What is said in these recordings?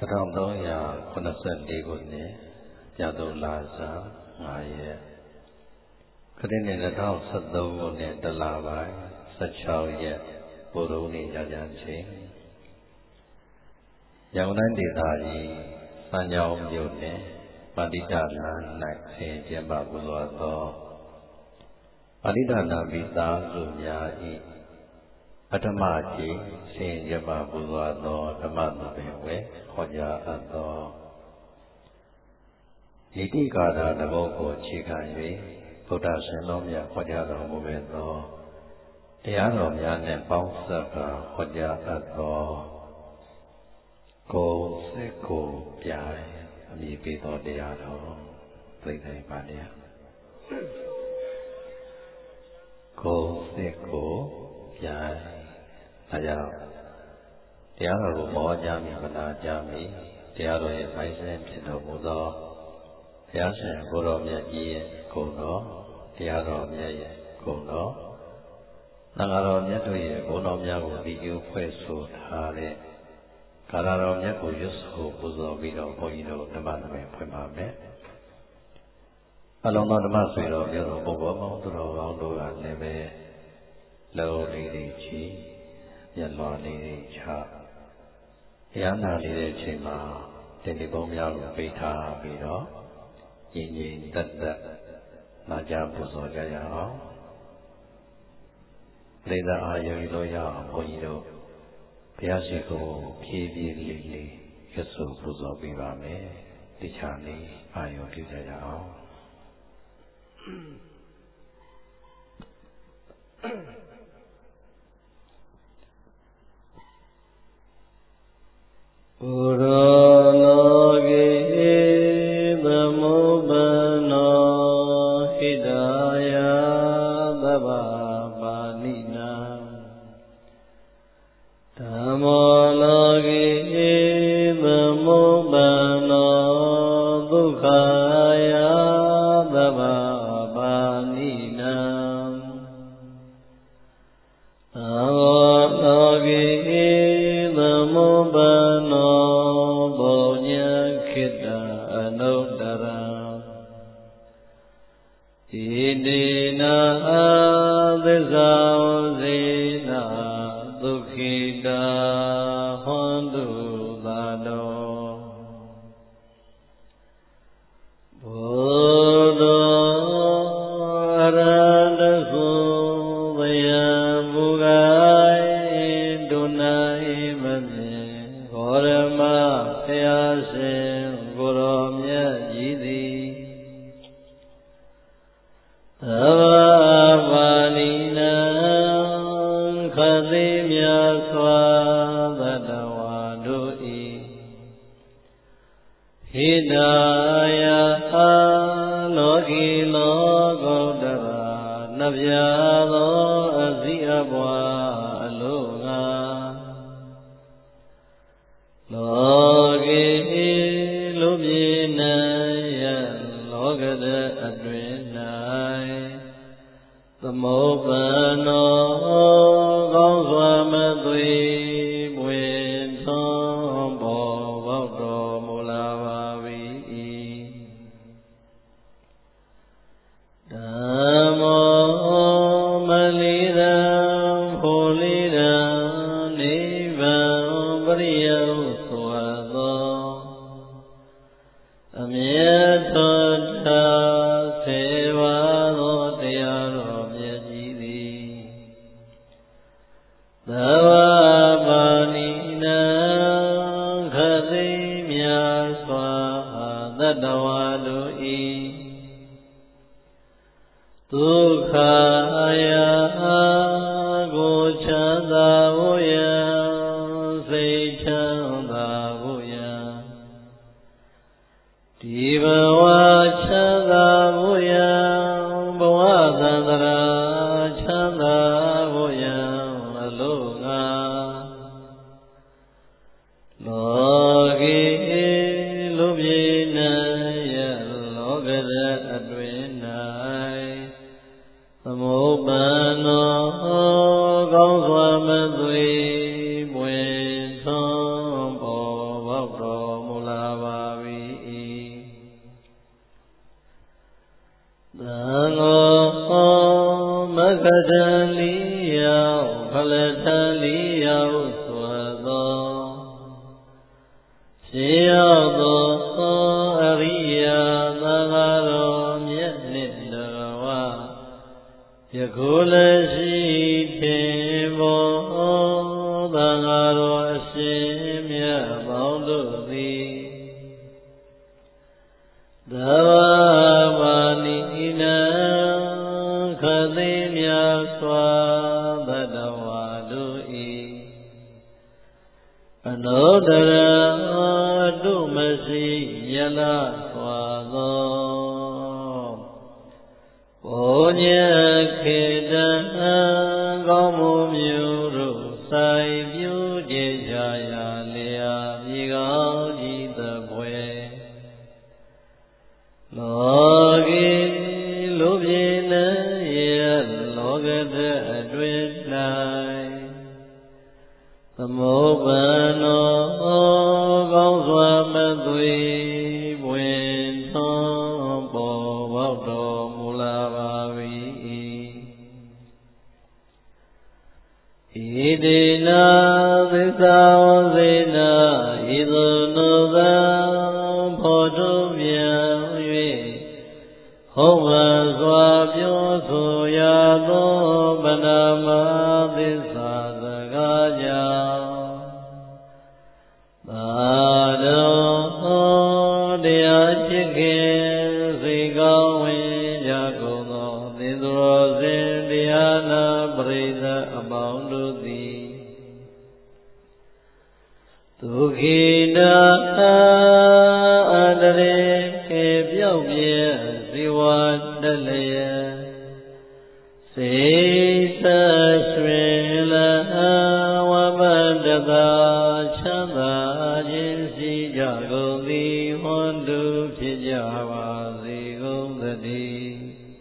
1384 ခုနှစ်ညတုလာဇန်5 ရက်ခရစ်နှစ်2013ခုနှစ်တလပိုင်း16 ရက်ဗုဒ္ဓဟူးနေ့ညချမ်းချိန်ရန်ကုန်တိုင်းဒေသကြီးစမ်းချောင်းမြို့နယ်ပါဠိတလမ်း၌ဆင်ကျင်းပပူဇော်သောပါဠိတနာမိသားစုများ၏ပထမကြိမ်ဆင်ကျင်းပပူဇော်သောဓမ္မသဘင်ဝေဟောကြားအပ်သောနိတိကာရတဘောကိုအခြေခံ၍ဗုဒ္ဓရှင်တော်မြတ်ဟောကြားတော်မူခဲ့သောတရားတော်များနှင့်ပေါင်းစပ်ကာဟောကြားအပ်သောကိုယ်စစ်ကိုယ်ပြိုင်အမည်ပေးသောတရားတော်သိသိပါလျက်ကိုယ်စစ်ကိုယ်ပြိုင်အဲကြောင့်တရားတော်ကိုမောကြားမိမနာကြားမိတရားတော်ရဲ့ပိုင်ရှင်ဖြစ်တော်မူသောဘုရားရှင်ကိုယ်တော်မြတ်ကြီးရဲ့ဂုဏ်တော်တရားတော်မြတ်ရဲ့ဂုဏ်တော်သံဃာတော်မြတ်တို့ရဲ့ဂုဏ်တော်များကိုဒီကျိုးဖွဲ့ဆိုထားတဲ့ကာလတော်မြတ်ကိုရွတ်ဆိုပူဇော်ပြီးတော့ဘုန်းကြီးတို့ဓမ္မသဘင်ဖွင့်ပါမယ်အလုံးစုံဓမ္မဆွေတော်ပြောတော်ပုဂ္ဂိုလ်ပေါင်းသူတော်ကောင်းတို့ကလည်းပဲလုံးလေးတွေချီမျက်လွှာလေးတွေချတရားနာလေးတဲ့အချိန်မှာတင်ဒီပုံများကိုပိတ်ထားပြီးတော့ငြိမ်ငြိမ်သက်သက်နာကြားပူဇော်ကြရအောင်ပြိဿအာယုံလို့ရအောင်ဘုန်းကြီးတို့ဘုရားရှိခိုးဖြည်းဖြည်းလေးလေးရွတ်ဆိုပူဇော်ပေးပါမယ်တိချာလေးအာယုံပြုကြရအောင်ပုရောလောကေသမုပ္ပနောဟိတယသဗ္ဗပါဏိနံဓမ္မောလောကေသမုပ္ပနောဒုက္ခယသဗ္ဗပါဏိနံသဗ္ဗလောကေသမုပ္ပနောပုညခိတံအနုတ္တရံဣတိနာသစ္စာဝေနာဒုက္ခိတာဟွန်တုသာနောဘုဒ္ဓအရဟတသုဘယံမူဂိုင်ဒုနိုင်မမြင်ဂေါရမဘုရားရှင်ကိုယ်တော်မြတ်ကြီးသည်သဗ္ဗပါဏိနံခသိမြတ်စွာသတ္တဝါတို့၏ဟိတယလောကီလောကုတ္တရာနှပြသောအစည်းအပွားအလို့ငါလောကေလူပြေနံယလောကတအတွင်၌သမုပ္ပနောကောင်းစွာမသွေပွင့်ထွန်းပေါ်ပေါက်တော်မူလာပါ၏ဓမ္မောမလီရံဖိုလီရံနိဗ္ဗာန်ပရိယုဆိုသောအမြတ်သောဆေပါသောတရားတော်မြတ်ကြီးသည်သဗ္ဗပါဏိနံခသိမြတ်စွာသတ္တဝါတို့၏ဒုက္ခယကိုချမ်းသာဖို့ယံစိတ်ချမ်းသာဖို့ယံဒီဘဝချမ်းသာဖို့ယံဘဝသန္တရာချမ်းသာဖို့ယံအလို့ငါလောကေလူပြေနံယလောကရအတွင်၌သမုပ္ပနောကောင်းစွာမသွေပွင့်ထွန်းပေါ်ပေါက်တော်ကတံလေးရောက်ဖလထံလေးရောက်စွာသောရှင်ရောက်သောအရိယာသံဃာတော်မြတ်နှင့်တဝယခုလည်းရှိထင်ဘောသံဃာတော်အရှင်မြတ်ပေါင်းတို့သည်သဗ္ဗပါဏိနံခသိမြတ်စွာဘဒ္ဒဝါတို့၏အနုတ္တရတုမရှိယလစွာသောဘုညခေတံကောင်းမှုမျိုးတို့ဆိုင်ပြုကြကြရာလျာမြေကောင်းကြီးသဘွယ်လောကေလူပြေနရဲ့လောကတအတွင်၌သမုပ္ပန္နောကောင်းစွာမသွေပွင့်ထွန်းပေါ်ပေါက်တော်မူလာပါ၏ဣတိနာသစ္စာဝစေနာဣသုနုသံဖို့တုပြန်၍ဟုတ်မှန်စွာပြောဆိုရသောဗနာမသစ္စာစကားကြောင့်သာတော်တရားချစ်ခင်စိတ်ကောင်းဝင်ကြကုန်သောသင်္သူတော်စင်တရားနာပရိသတ်အပေါင်းတို့သည်ဒုက္ခိနာအန္တရေခေပြောက်ပြည့်ဇီဝတလျက်စေသရွှင်လဝမန္တသာချမ်းသာခြင်းရှိကြကုန်သည်ဟွန်တုဖြစ်ကြပါစေကုန်သတည်း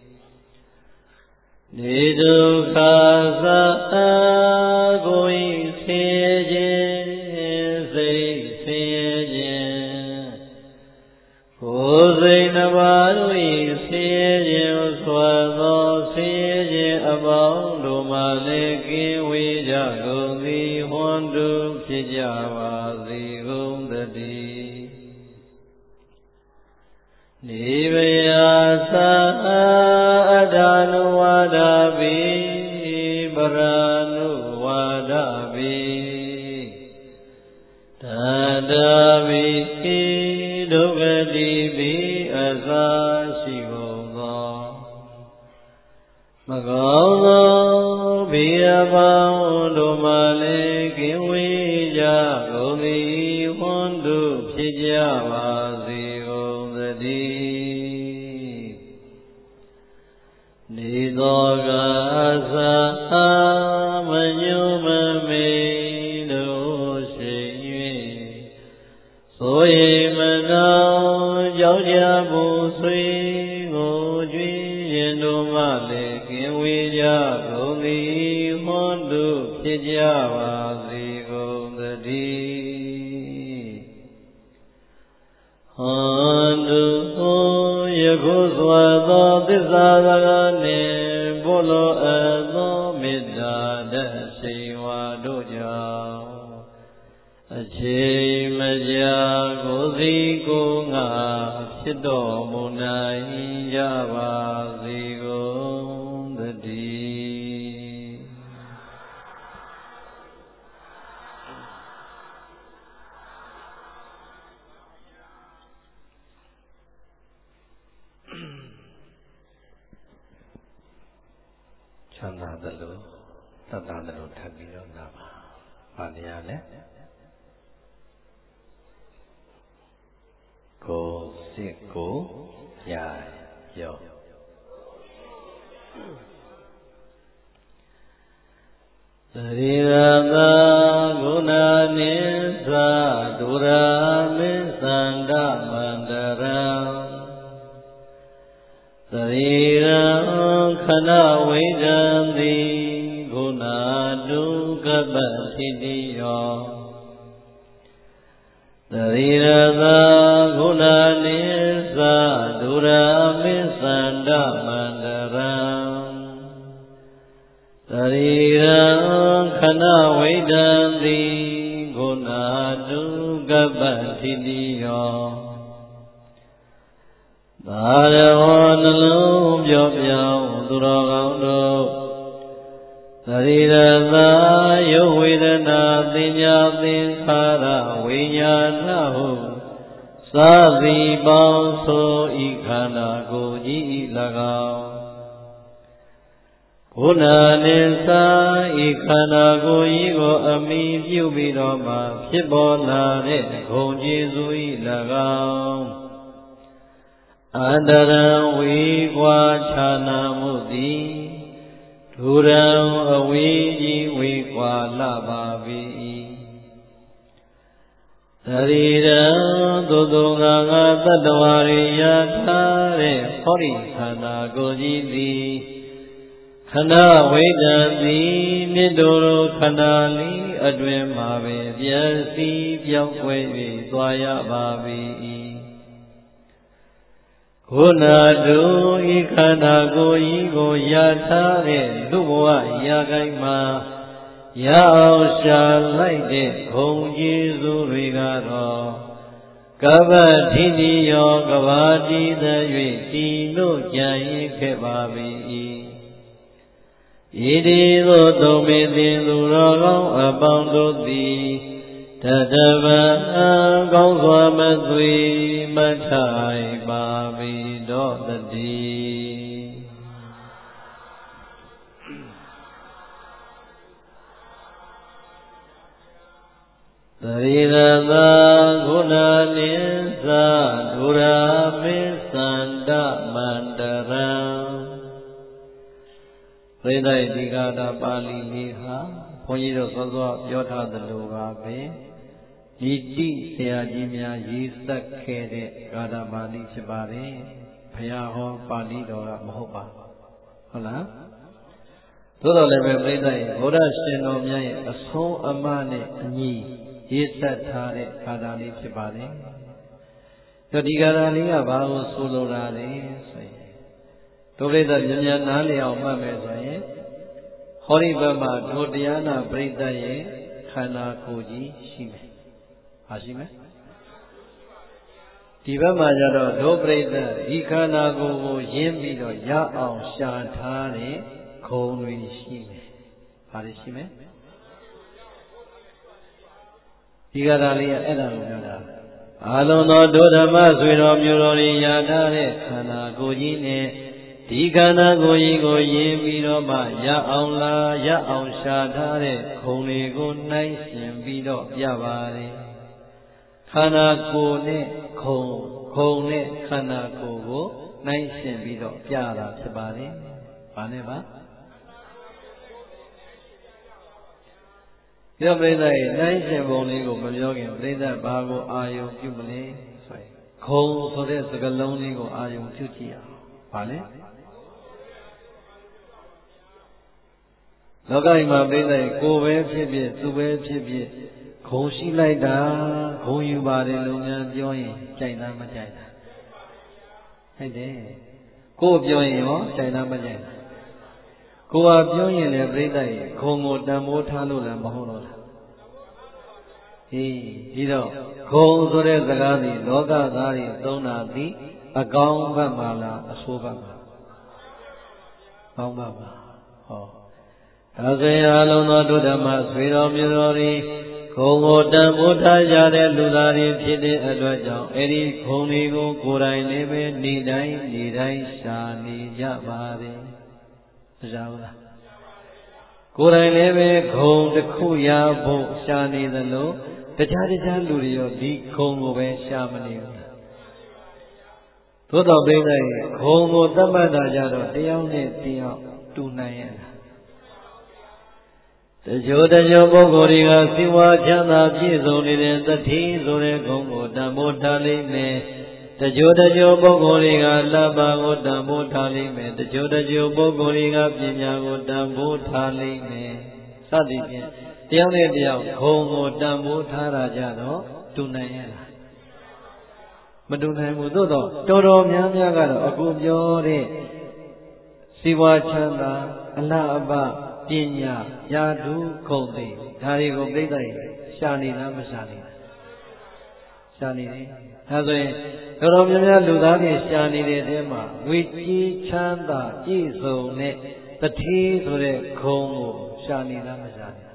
နေဒုက္ခသာကိုယ်ဆင်းရဲခြင်းစိတ်ဆင်းရဲခြင်းကိုယ်စိတ်နှပါတို့၏ဆင်းရဲခြင်းစွာသောဆင်းရဲခြင်းအပေါင်းတို့မှလည်းကင်းဝေးကြကုန်သည်ဟွန်တုဖြစ်ကြပါစေကုန်သတည်းနိဗ္ဗာန်သာအတ္တနုဝါဒပိပရဏုဝါဒပိတတပိဒုက္ခတိပိအသာရှိကုန်သောမကောင်းသောဘိယပေါင်းတို့မှလည်းကင်းဝေးကြကုန်သည်ဟွန်တုဖြစ်ကြပါစေကုန်သတည်းနေသောကသာမညုမမေတို့ရှိ၍ဆိုရင်မနောကြောက်ကြဖို့ဆွေကိုကြွေးရင်တို့မှလည်းကင်းဝေးကြကုန်သည်ဟွန်တုဖြစ်ကြပါစေကုန်သတည်းဟွန်တုယခုစွာသောသစ္စာစကားနှင့်ဘုလိုအပ်သောမေတ္တာတရှိဝါတို့ကြောင့်အချိန်မကြာကိုယ်စီကိုယ်ငါဖြစ်တော်မူနိုင်ကြပါစေကုန်သတည်းချမ်းသာသလိုသတ္တသလိုထပ်ပြီးတော့နာပါဘာတရားလဲကိုယ်စစ်ကိုရာရောသရိရသာဂုဏနိသဒုရာမိသန္တမန္တရံသရိရခဏဝိဒံတိဂုဏဒုက္ခပတိတိယောသရိရသာဂုဏနိသဒုရာမိသန္တမန္တရံ khana vedandi guna dukapatitiyo Dāreho nalung pyopyang duragangdo Sarirata yovedana tinya tinkhara vinyanahu Sādi bāso ikhana goji ilagao Guna nisa ikhana goji go ami pyubidoma phitbolare gongjisu ilagao Andaram vikwa chana mudhi Dhuram aviji vikwa labhavi Sariram dudunganga tattvari yathare Hori khana gojiti Khana vedanti nidoro khana li adwin mave Vyasi pyakwevi twaya bhavi Gunadu ikhana goyi go yathare Lubwa yagaima Yao sha laite gongjisu rigaro Kavatini yo kavati dayue Tino jayi kebavi Iti do tome tindu ragao abando di Tadava gong swamatui mathai bavi do tadi Sarirata guna nisa durami sanda mandaram Pridai digada pali liha Punjido soswa pyotha dalu babe Iti seyaji mya yisak khere gada pali chibare Phaya ho pali dora mahopa Hola Thodo lebe pridai Buddha shino mya ye asong amane anyi Yisak thare gada li chibare Yodi gada li ga bago solo rare Pridai mya nali ao mame soye Hori bama dhodiyana pridai ye khana koji shime Hashime Di bama jaro dho pridai Di khana kogo yinbi do ya ao sha thare Khonwi shime Hari shime Di gada li ya edha lo gada Alon do dhodama swiro myurori yadare khana koji ne Di khana koji go yinbi do ma ya ao la ya ao sha thare Khonwi ko nai shinbi do pyabare Khana ko ne khong ne khana ko ko nai shinbi do pyara phitpare Ba ne ba Pyo pridai nai shin bong li ko ma pyo kin pridai ba ko aayon pyu mle soye Khong so de sakalong li ko aayon pyu chi ya Ba le Lokai ma pridai ko be phit phit tu be phit phit Khong shi lai da khong yu pare lo nya pyo yin jai na ma jai na Hai de Ko pyo yin yo jai na ma jai na Ko a pyo yin le pridai khong ko tammo tha lo la ma ho lo la Di do khong so de saka thi loka tha ri thong na thi Akaung bhat ma la aso bhat ma Kaung bhat ma Ho Dase alon do dhamma swiro myurori Khong ko tammo tha ja de lu tha ri phit de atwat jaung Edi khong li ko ko dai le be ni dai sha ni ja ba de Ja la Ko dai le be khong takhu ya pho sha ni thalo Tacha lu ri yo di khong ko be sha ma ni bu Thodo pridai khong ko tammatta ja do tayaw ne tayaw tu nai ya Tajoပုဂ္ဂိုလ်တွေကစီဝါချမ်းသာပြည့်စုံနေတဲ့တတိဆိုတဲ့ဂုဏ်ကိုတန်ဖိုးထားလိမ့်မယ်။တကြိုပုဂ္ဂိုလ်တွေကလဘကိုတန်ဖိုးထားလိမ့်မယ်။တကြိုပုဂ္ဂိုလ်တွေကပညာကိုတန်ဖိုးထားလိမ့်မယ်။စသည်ဖြင့်တယောက်နဲ့တယောက်ဂုဏ်ကိုတန်ဖိုးထားတာကြတော့တူနိုင်ရလား။မတူနိုင်ဘူးသို့တော့တော်များကတော့အခုပြောတဲ့စီဝါချမ်းသာအလှအပညာယာဓုခုံသိဒါတွေကိုပြိဿတွေရှာနေလားမရှာနေလားရှာနေတယ်ဒါဆိုရင်တော်တော်များများလူသားတွေရှာနေတဲ့အဲမှာငွေကြီးချမ်းသာပြည့်စုံတဲ့တတိဆိုတဲ့ခုံကိုရှာနေလားမရှာနေလား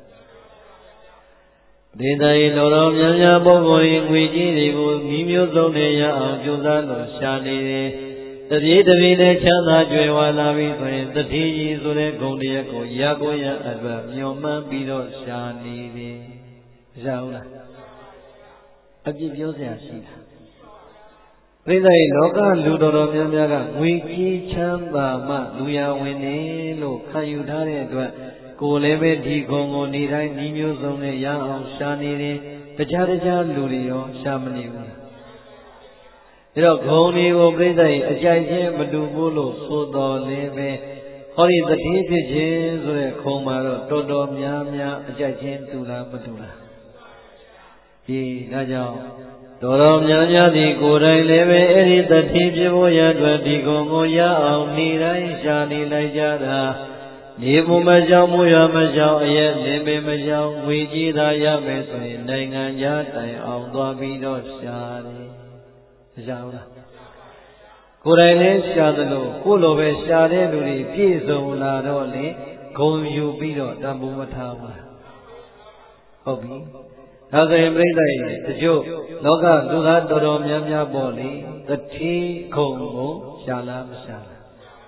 ဒေသရေတော်တော်များများပုဂ္ဂိုလ်ငွေကြီးတွေကိုမိမျိုးစုံနဲ့ရအောင်ကြိုးစားလို့ရှာနေတယ်တပြေးတပြေးနဲ့ချမ်းသာကြွယ်ဝလာပြီဆိုရင်တတိကြီးဆိုတဲ့ဂုဏ်တရားကိုရကိုရအတွက်မျှော်မှန်းပြီးတော့ရှာနေတယ်ရှာဟုတ်လားအပြစ်ပြောစရာရှိတာပြိဿရဲ့လောကလူတော်တော်များများကငွေကြီးချမ်းသာမှလူရဝင်နေလို့ခံယူထားတဲ့အတွက်ကိုယ်လည်းပဲဒီဂုဏ်ကိုနေတိုင်းဤမျိုးစုံနဲ့ရအောင်ရှာနေတယ်တခြားလူတွေရောရှာမနေဘူးဒါတော့ဂုဏ်တွေကိုပြိဿရဲ့အကြိုက်ချင်းမတူဘူးလို့ဆိုတော်လည်းပဲဟောဒီတတိဖြစ်ခြင်းဆိုတဲ့ခုံမှာတော့တော်တော်များများအကြိုက်ချင်းတူလားမတူလားဒီဒါကြောင့်တော်တော်များများဒီကိုယ်တိုင်လည်းပဲအဲ့ဒီတတိဖြစ်ဖို့ရအတွက်ဒီဂုဏ်ကိုရအောင်နေတိုင်းရှာနေလိုက်ကြတာနေမှုမကြောက်မှုရမကြောက်အရဲ့နေပင်မကြောက်ငွေကြီးသာရမယ်ဆိုရင်နိုင်ငံခြားတိုင်အောင်သွားပြီးတော့ရှာတယ်ရှာဘူးလားကိုယ်တိုင်လည်းရှာသလိုကိုယ်လိုပဲရှာတဲ့လူတွေပြည့်စုံလာတော့လေဂုဏ်ယူပြီးတော့တန်ဖိုးမထားဘူးဟုတ်ပြီဒါဆိုရင်ပြိဿရဲ့တချို့လောကလူသားတော်တော်များများပေါ့လေတတိခုံကိုရှာလားမရှာလား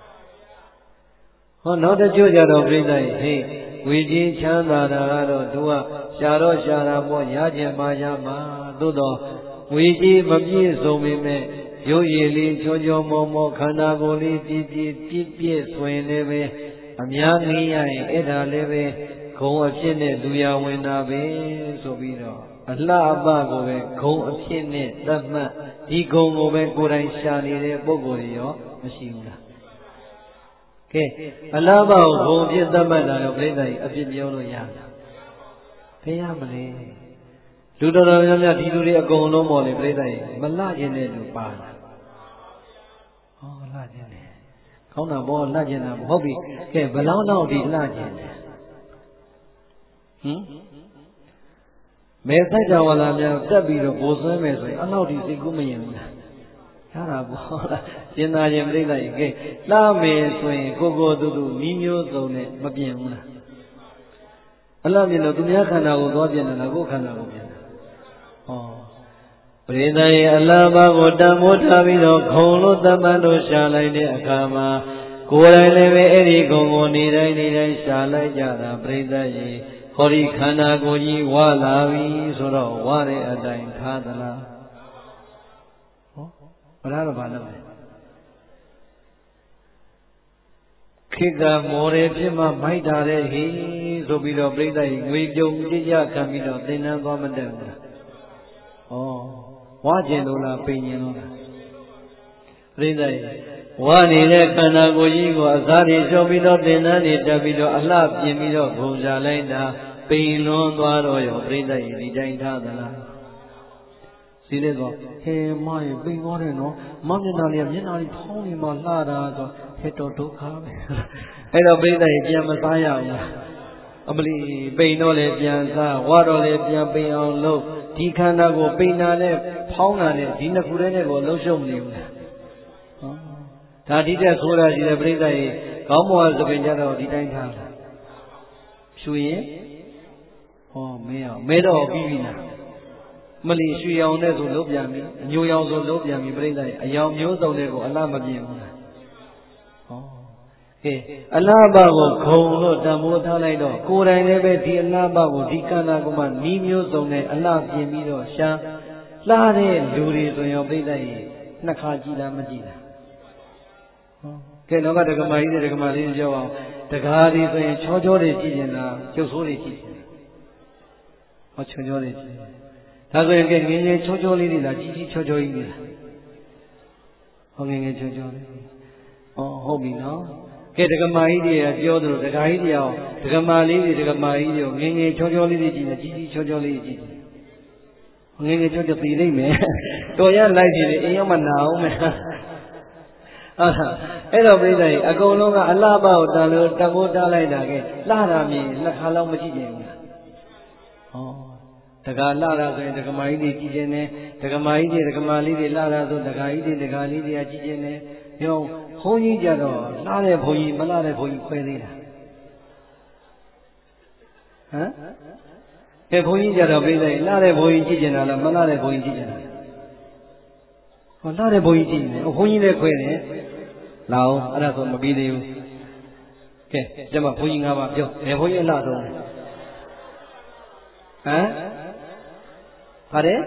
ဟောနောက်တချို့ကြတော့ပြိဿရဲ့ဟေးဝီကြီးချမ်းသာတာကတော့သူကရှာတော့ရှာတာပေါ့ရခြင်းမှရမှာသို့တော့ဝီကြီးမပြည့်စုံပေမဲ့ရုပ်ရည်လေးချောချောမောမောခန္ဓာကိုယ်လေးပြည့်ဆိုရင်လည်းပဲအများကြီးရရင်အဲ့ဒါလည်းပဲဂုံအဖြစ်နဲ့လူရဝင်တာပဲဆိုပြီးတော့အလှအပကိုပဲဂုံအဖြစ်နဲ့သတ်မှတ်ဒီဂုံကိုပဲကိုယ်တိုင်ရှာနေတဲ့ပုဂ္ဂိုလ်တွေရောမရှိဘူးလားကဲအလှပကိုဂုံအဖြစ်သတ်မှတ်တာတော့ပြိဿကြီးအဖြစ်ပြောလို့ရလားဘယ်ရမလဲလူတော်တော်များများဒီလူတွေအကုန်လုံးပေါ်လေပြိဿကြီးမလှခြင်းတဲ့လူပါလားဟောလှခြင်းတယ်ကောင်းတာဘောလှခြင်းတာမဟုတ်ပြီကဲဘယ်လောက်တော့ဒီလှခြင်းတယ်မဲဆိုင်ကြဝလာများတက်ပြီးတော့ကိုယ်ဆွဲမယ်ဆိုရင်အလောက်ဒီစိတ်ကူးမရင်ဘူးလားရတာပေါ့လားရှင်းသာခြင်းပြိဿကြီးကဲလှမယ်ဆိုရင်ကိုတူနီးမျိုးစုံနဲ့မပြင်းဘူးလားအလှပြင်တော့သူများခန္ဓာကိုသွားပြင်တယ်လားကိုယ်ခန္ဓာကိုပြင်တယ်ဟောပရိသတ်ရဲ့အလှပါကိုတန်ဖိုးထားပြီးတော့ခုံလို့တမန်တို့ရှာလိုက်တဲ့အခါမှာကိုယ်တိုင်လည်းပဲအဲ့ဒီဂုံကိုနေတိုင်းရှာလိုက်ကြတာပရိသတ်ရဲ့ဟောဒီခန္ဓာကိုယ်ကြီးဝါလာပြီဆိုတော့ဝါတဲ့အတိုင်းထားသလားဟောဘယ်တော့ဘာလုပ်လဲခေကမော်ရဖြစ်မှမိုက်တာတဲ့ဟိဆိုပြီးတော့ပြိဿကြီးငွေကြုံကြကြခံပြီးတော့သင်္นานသွားမတက်ဘူးလားဩဝါကျင်လို့လားပိန်ကျင်လို့လားပြိဿကြီးဝါနေတဲ့ခန္ဓာကိုယ်ကြီးကိုအစားတွေလျှော့ပြီးတော့သင်္นานတွေတက်ပြီးတော့အလှပြင်ပြီးတော့ဂုံကြလိုက်တာပိန်လွန်သွားတော့ရောပြိဿကြီးဒီတိုင်းထားသလားစီးလေတော့ဟဲမရေပိန်သွားတယ်နော်မမျက်နှာလေးကမျက်နှာလေးဖောင်းနေမှလှတာဆိုဟဲ့တော့ဒုက္ခပဲအဲ့တော့ပြိဿကြီးပြန်မစားရဘူးအမလီပိန်တော့လေပြန်စားဝါတော့လေပြန်ပိန်အောင်လုပ်ဒီခန္ဓာကိုပိန်တာနဲ့ဖောင်းတာနဲ့ဒီနှစ်ခုတည်းနဲ့ကိုလှုပ်ရှုပ်မနေဘူးလားဒါဒီတက်ဆိုတာရှိတယ်ပြိဿကြီးခေါင်းပေါ်ကသပင်ကြတော့ဒီတိုင်းထားတာဖြူရင်ဟောမဲတော့ပြီးပြီလားမလီရွှေရောင်နဲ့ဆိုလုံးပြန်ပြီအညိုရောင်ဆိုလုံးပြန်ပြီပြိဿကြီးအယောင်မျိုးစုံတွေကိုအလှမပြင်းဘူးလားဟောကဲအလှပကိုခုံလို့တန်ဖိုးထားလိုက်တော့ကိုယ်တိုင်လည်းပဲဒီအလှပကိုဒီကန္နာကုမနီးမျိုးစုံနဲ့အလှပြင်ပြီးတော့ရှာလှတဲ့လူတွေဆိုရင်ပြိဿကြီးနှစ်ခါကြည်လားမကြည်လားကဲတော့ကဒကမာကြီးတွေဒကမာလေးပြောအောင်တကားတွေဆိုရင်ချောချောတွေကြည့်ရင်လားကျုပ်ဆိုးတွေကြည့်ရင်ဟောချောချောတွေကြည့်ဒါဆိုရင်ကဲငင်းငယ်ချောချောလေးတွေလားကြီးကြီးချောချောကြီးတွေလားဟောငင်းငယ်ချောချောလေးဩဟုတ်ပြီနော်ကဲဒကမာကြီးတွေကပြောသလိုဒကာကြီးတွေအောင်ဒကမာလေးတွေဒကမာကြီးတွေငင်းငယ်ချောချောလေးတွေကြည့်နေကြီးကြီးချောချောလေးတွေကြည့်ငင်းငယ်ချောချောသိလိမ့်မယ်တော်ရလိုက်ပြီလေအင်းရောက်မှနာအောင်မယ်အဲ့တော့ပြိဿကြီးအကုန်လုံးကအလှပကိုတန်လို့တမိုးတားလိုက်တာကဲလှတာမြင်နှစ်ခါလောက်မကြည့်ကြဘူးလားဟောတက္ကလှတာဆိုရင်တက္ကမကြီးတွေကြည့်ခြင်းနဲ့တက္ကမကြီးတွေတက္ကမလေးတွေလှတာဆိုတက္ကကြီးတွေတက္ကလေးတွေကကြည့်ခြင်းနဲ့ပြောဘုန်းကြီးကြတော့လှတဲ့ဘုန်းကြီးမလှတဲ့ဘုန်းကြီးခွဲသေးတာဟမ်ကဲဘုန်းကြီးကြတော့ပြိဿကြီးလှတဲ့ဘုန်းကြီးကြည့်ခြင်းလားမလှတဲ့ဘုန်းကြီးကြည့်ခြင်းလားဟောလှတဲ့ဘုန်းကြီးကြည့်နေဘုန်းကြီးလည်းခွဲတယ်လာအောင်အဲ့ဒါဆိုမပြီးသေးဘူးကဲကျမဘုန်းကြီး၅ပါးပြောဘယ်ဘုန်းကြီးအလှဆုံးဟမ်ပါတယ်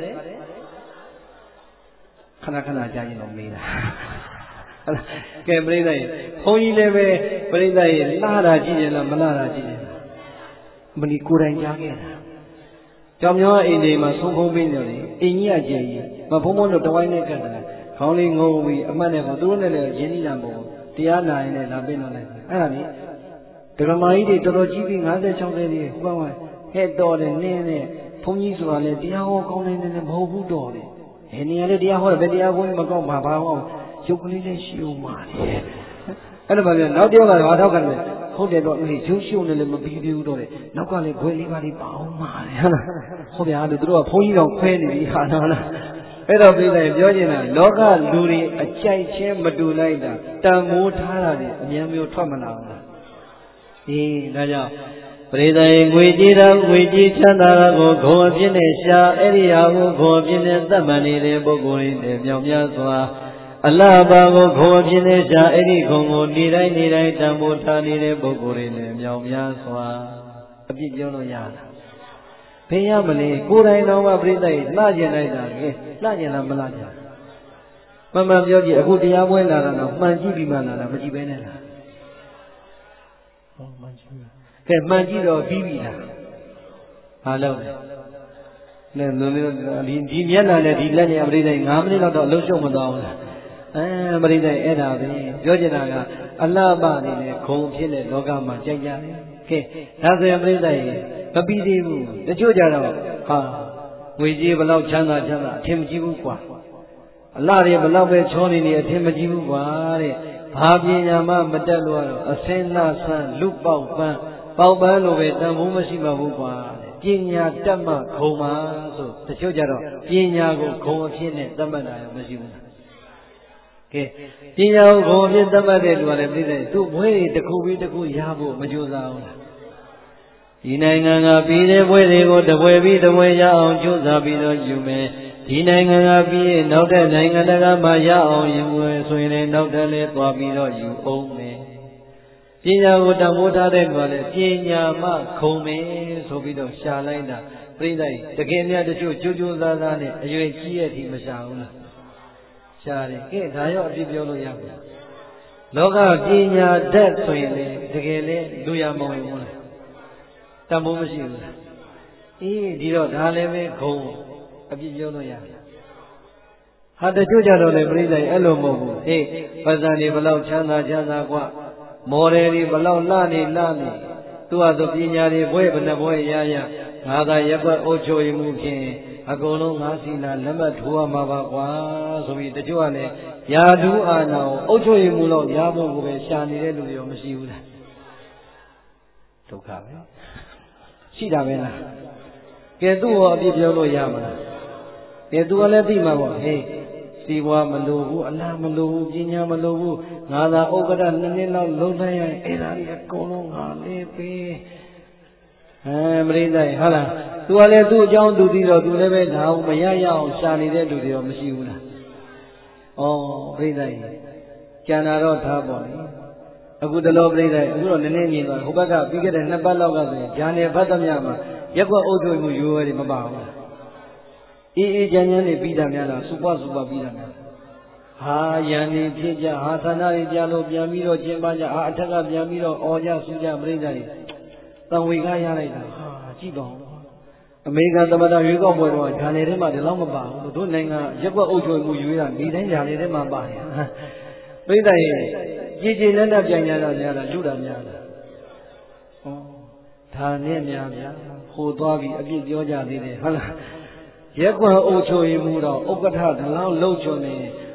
ခဏခဏကြားရင်တော့မေးတာကဲပြိဿကြီးဘုန်းကြီးလည်းပဲပြိဿကြီးလှတာကြည့်ရင်လားမလှတာကြည့်ရင်လားမနီကိုယ်တိုင်ကြားခဲ့တာကြောင်မြောအိမ်တွေမှာဆုံးဖုံးပေးနေတယ်အိမ်ကြီးအကျယ်ကြီးမဖုံးဖုံးလို့တဝိုင်းနဲ့ကတ်တာခေါင်းလေးငုံပြီးအမှတ်နဲ့ပေါ့သူတို့နဲ့လည်းရင်းနှီးတာမဟုတ်ဘူးတရားနာရင်လည်းလာပေးလို့လိုက်အဲ့ဒါလေဒကမာကြီးတွေတော်တော်ကြီးပြီး50 60တွေဟိုဘက်ဟဲ့တော်တယ်နင်းနဲ့ဘုန်းကြီးဆိုတာလေတရားဟောကောင်းနေတယ်မဟုတ်ဘူးတော်တယ်ဟဲ့နေရာလေတရားဟောတယ်ဘယ်တရားဘုန်းကြီးမကောင်းပါဘာဟောရုပ်ကလေးလေးရှိအောင်ပါလေအဲ့လိုပါပြောနောက်တယောက်ကဘာထောက်ကန်လဲဟုတ်တယ်တော့အေးရုပ်ရှုံနေလည်းမပြီးသေးဘူးတော့လေနောက်ကလည်းဘွယ်လေးပါလေးပါအောင်ပါလေဟုတ်လားဟုတ်ဗျာသူတို့ကဘုန်းကြီးတော်ခွဲနေပြီဟာနော်အဲ့တော့ပြိဿကြီးပြောချင်တာလောကလူတွေအကြိုက်ချင်းမတူလိုက်တာတန်မိုးထားတာတွေအများမျိုးထွက်မလာဘူးလားအေးဒါကြောင့်ပြိဿကြီးငွေကြီးတာငွေကြီးချမ်းသာတာကိုဂုံအပြည့်နဲ့ရှာအဲ့ဒီဟာကိုဂုံအပြည့်နဲ့သတ်မှတ်နေတဲ့ပုဂ္ဂိုလ်တွေမြောက်များစွာအလှပါကိုဂုံအပြည့်နဲ့ရှာအဲ့ဒီဂုံကိုနေတိုင်းနေတိုင်းတန်မိုးထားနေတဲ့ပုဂ္ဂိုလ်တွေနဲ့မြောက်များစွာအပြည့်ပြောလို့ရတာဘယ်ရမလဲကိုယ်တိုင်တော်ကပြိဿကြီးလှကျင်လိုက်တာလေလှကျင်လားမလှကျင်မမှန်ပြောကြည့်အခုတရားပွဲလာတာတော့မှန်ကြည့်ပြီးမှလာတာမကြည့်ပဲနဲ့လားဟောမှန်ကြည့်ကဲမှန်ကြည့်တော့ပြီးပြီလားဘာလို့လဲဒီမျက်နှာနဲ့ဒီလက်နဲ့ပြိဿကြီး9မိနစ်လောက်တော့အလုံးရှုံမသွားဘူးလားပြိဿကြီးအဲ့ဒါပဲပြောချင်တာကအလှပနေနဲ့ခုံဖြစ်တဲ့လောကမှာကြိုက်ကြတယ်ကဲဒါဆိုရင်ပြိဿကြီးမပြီးသေးဘူးတချို့ကြတော့ဟာငွေကြီးဘလောက်ချမ်းသာအထင်မကြီးဘူးကွာအလှတွေဘလောက်ပဲချောနေနေအထင်မကြီးဘူးကွာတဲ့ဘာပညာမှမတက်လို့တော့အစင်းလှဆန်းလူပေါက်ပန်းလို့ပဲတန်ဖိုးမရှိမှဘူးကွာပညာတတ်မှခုံပါဆိုတချို့ကြတော့ပညာကိုခုံအဖြစ်နဲ့သတ်မှတ်တာရောမရှိဘူးလားကဲပညာကိုခုံအဖြစ်သတ်မှတ်တဲ့လူကလည်းပြည့်တယ်သူ့ဘွဲတွေတစ်ခုပြီးတစ်ခုရဖို့မကြိုးစားဘူးလားဒီနိုင်ငံကပြည်တဲ့ဘွဲတွေကိုတပွဲပြီးတပွဲရအောင်ကြိုးစားပြီးတော့ယူမယ်ဒီနိုင်ငံကပြည်ရဲ့နောက်တဲ့နိုင်ငံတကာမှာရအောင်ယူမယ်ဆိုရင်လည်းနောက်တဲ့လည်းသွားပြီးတော့ယူအောင်မယ်ပညာကိုတမိုးထားတဲ့လူကလည်းပညာမှခုံမယ်ဆိုပြီးတော့ရှာလိုက်တာပြိဿကြီးတကယ်များတချို့ကြိုးကြိုးစားစားနဲ့အရွယ်ကြီးရဲ့ဒီမရှာဘူးလားရှာတယ်ကဲဒါရောအပြစ်ပြောလို့ရမလားလောကပညာတတ်ဆိုရင်လေတကယ်လေလူရမဝင်ဘူးလားတမိုးမရှိဘူးလားအေးဒီတော့ဒါလည်းပဲခုံအပြစ်ပြောလို့ရတယ်ဟာတချို့ကြတော့လေပြိဿကြီးအဲ့လိုမဟုတ်ဘူးဟေးပတ်စံတွေဘလောက်ချမ်းသာกว่าမော်ဒယ်တွေဘလောက်လှနေသူကဆိုပညာတွေဘွဲဘယ်နှဘွဲရငါသာရက်ွက်အုပ်ချုပ်မှုဖြင့်အကုန်လုံးငါစီလာလက်မှတ်ထိုးရမှာပါကွာဆိုပြီးတချို့ကလည်းယာဓုအာနာကိုအုပ်ချုပ်မှုလောက်ရဖို့ကိုပဲရှာနေတဲ့လူတွေရောမရှိဘူးလားဒုက္ခပဲရှိတာပဲလားကဲသူ့ရောအပြစ်ပြောလို့ရမလားကဲသူကလည်းသိမှာပေါ့ဟေးစီဝါမလိုဘူးအလားမလိုဘူးပညာမလိုဘူးငါသာဥက္ကဋ္ဌ2နှစ်လောက်လုံးလိုက်ရင်အဲ့ဒါကြီးအကုန်လုံးငါလေးပေးမရိသတ်ဟုတ်လားသူကလည်းသူ့အကြောင်းသူသိတော့သူလည်းပဲဒါအောင်မရရအောင်ရှာနေတဲ့လူတွေရောမရှိဘူးလားဩပြိဿကြီးကျန်တာတော့ထားပေါ့လေအခုတလောပြိဿကြီးအခုတော့နည်းနည်းမြင်သွားဟိုဘက်ကပြီးခဲ့တဲ့2ပတ်လောက်ကဆိုရင်ဂျာနယ်ဖတ်သမျှမှာရက်ွက်အုပ်ချုပ်မှုရိုးရဲတွေမပါဘူးလားအေးချမ်းနေပြီးတာများလားစူပပြီးတာများဟာယန္တိဖြစ်ကြဟာသနာတွေကြလို့ပြန်ပြီးတော့ကျင်းပကြဟာအထက်ကပြန်ပြီးတော့အော်ကြဆူကြပြိဿကြီးတန်ဝေကရလိုက်တာဟာကြည့်ပါဦးအမေရိကန်သမ္မတရွေးကောက်ပွဲတော့ဂျာနယ်ထဲမှာဒီလောက်မပါဘူးတို့နိုင်ငံရက်ွက်အုပ်ချုပ်မှုရွေးတာဒီတိုင်းဂျာနယ်ထဲမှာပါတယ်ပြိဿကြီးကြည်လက်နဲ့ပြန်ကြတာများလားလူတာများလားဩဒါနဲ့များဗျာဟိုသွားပြီးအပြစ်ပြောကြသေးတယ်ဟုတ်လားရက်ကွက်အုပ်ချုပ်မှုတော့ဥက္ကဋ္ဌဒီလောက်လှုပ်ချုံနေ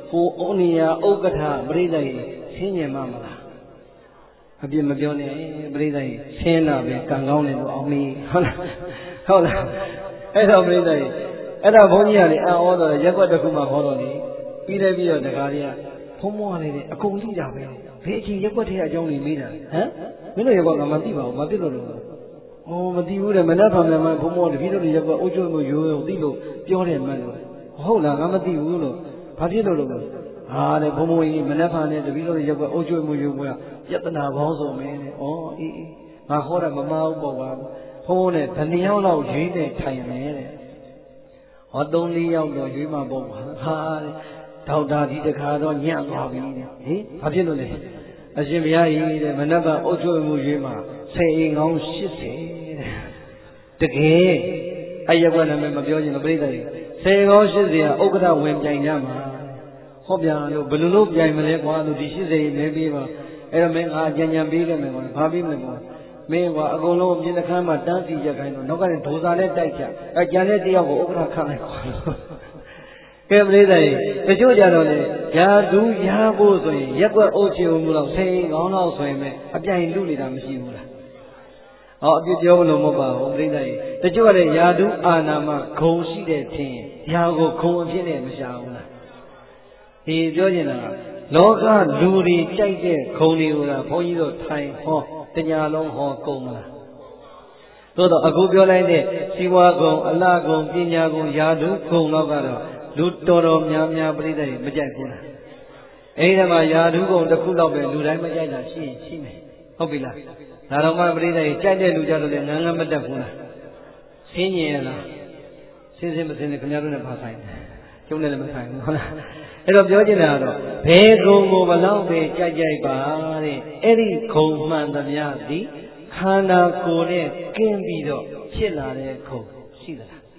ကိုအိုနေရဥက္ကဋ္ဌပရိသတ်ကြီးဆင်းញင်မလားအပြစ်မပြောနဲ့ပရိသတ်ကြီးဆင်းတာပဲကံကောင်းတယ်လို့အောင်မီဟုတ်လားအဲ့တော့ပရိသတ်ကြီးအဲ့ဒါဘုန်းကြီးကလေအံ့ဩတော့ရက်ွက်တစ်ခုမှဟောတော့လေပြီးတော့တခါတည်းကဖုံးမွားနေတယ်အကုန်သိတာပဲဘယ်အချိန်ရက်ွက်ထဲအကြောင်းတွေမေးတာဟမ်မင်းတို့ရက်ွက်ကမသိပါဘူးမသိလို့လို့မသိဘူးတဲ့မနှက်ဖန်လည်းမဖုံးမွားတပည့်တို့ရက်ွက်အိုးကျွတ်မှုရိုးသိလို့ပြောတယ်မှန်လို့ဟုတ်လားငါမသိဘူးလို့ဘာဖြစ်လို့လို့ဟာတဲ့ဘုံဘုံကြီးမနှက်ဖန်နဲ့တပည့်တို့ရက်ွက်အိုးကျွတ်မှုရိုးကယတနာပေါင်းစုံမင်းတဲ့အေးငါဟောတာမမှားဘူးပေါ့ကွာဖုံးနဲ့ဘယ်နှယောက်လောက်ရွေးနေထိုင်မယ်တဲ့ဟော3-4ယောက်တော့ရွေးမှပေါ့ကွာဟာတဲ့ဒေါက်တာဒီတခါတော့ညံ့သွားပြီတဲ့ဟင်ဘာဖြစ်လို့လဲအရှင်ဘုရားကြီးတဲ့မနှက်ဖန်အိုးကျွတ်မှုရွေးမှ10အိမ်ကောင်း80တဲ့တကယ်အဲ့ရက်ွက်နာမည်မပြောချင်လို့ပြိဿတွေ10ကောင်း80ကဥက္ကဋ္ဌဝင်ပြိုင်ကြမှာဟောပြန်လို့ဘယ်လိုလုပ်ပြိုင်မလဲကွာလို့ဒီ80ရေမဲပေးပါအဲ့တော့မင်းငါကြံကြံပေးခဲ့မယ်ကွာဘာပေးမလဲကွာမင်းကွာအကုန်လုံးအပြင်တစ်ခါမှတန်းစီရက်ခိုင်းတော့နောက်ကနေဒိုစာနဲ့တိုက်ချအဲ့ကြံတဲ့တယောက်ကိုဥက္ကဋ္ဌခန့်လိုက်ကွာကဲပြိဿတွေတချို့ကြတော့လေယာဒူးရဖို့ဆိုရင်ရက်ွက်အုပ်ချင်မှုတော့10ကောင်းလောက်ဆိုရင်ပဲအပြိုင်လူနေတာမရှိဘူးလားအပြစ်ပြောလို့မဟုတ်ပါဘူးပြိဿကြီးတချို့ကလည်းယာဒုအာနာမဂုံရှိတဲ့ထင်ရာကိုဂုံအဖြစ်နဲ့မရှာဘူးလားဒီပြောချင်တာလောကလူတွေကြိုက်တဲ့ဂုံတွေကိုလားဘုန်းကြီးတို့ထိုင်ဟောတညာလုံးဟောကုန်မလားသို့တော့အခုပြောလိုက်တဲ့စီဝါဂုံအလဂုံပညာဂုံယာဒုဂုံတော့ကတော့လူတော်များများပြိဿကြီးမကြိုက်ဘူးလားအဲ့ဒီမှာယာဒုဂုံတစ်ခုတော့ပဲလူတိုင်းမကြိုက်တာရှိမယ်ဟုတ်ပြီလားဒါတော့မှပရိသတ်ကြီးကြိုက်တဲ့လူကြတော့လည်းငန်းငန်းမတက်ဘူးလားဆင်းញင်ရလားဆင်းမဆင်းနဲ့ခင်ဗျားတို့နဲ့ဘာဆိုင်လဲကျုံနဲ့လည်းမဆိုင်ဘူးဟုတ်လားအဲ့တော့ပြောချင်တာကတော့ဘယ်ဂုံကိုဘလောက်ပဲကြိုက်ပါတဲ့အဲ့ဒီဂုံမှန်သမျှသည်ခန္ဓာကိုယ်နဲ့ကင်းပြီးတော့ဖြစ်လာတဲ့ဂုံရှိသလား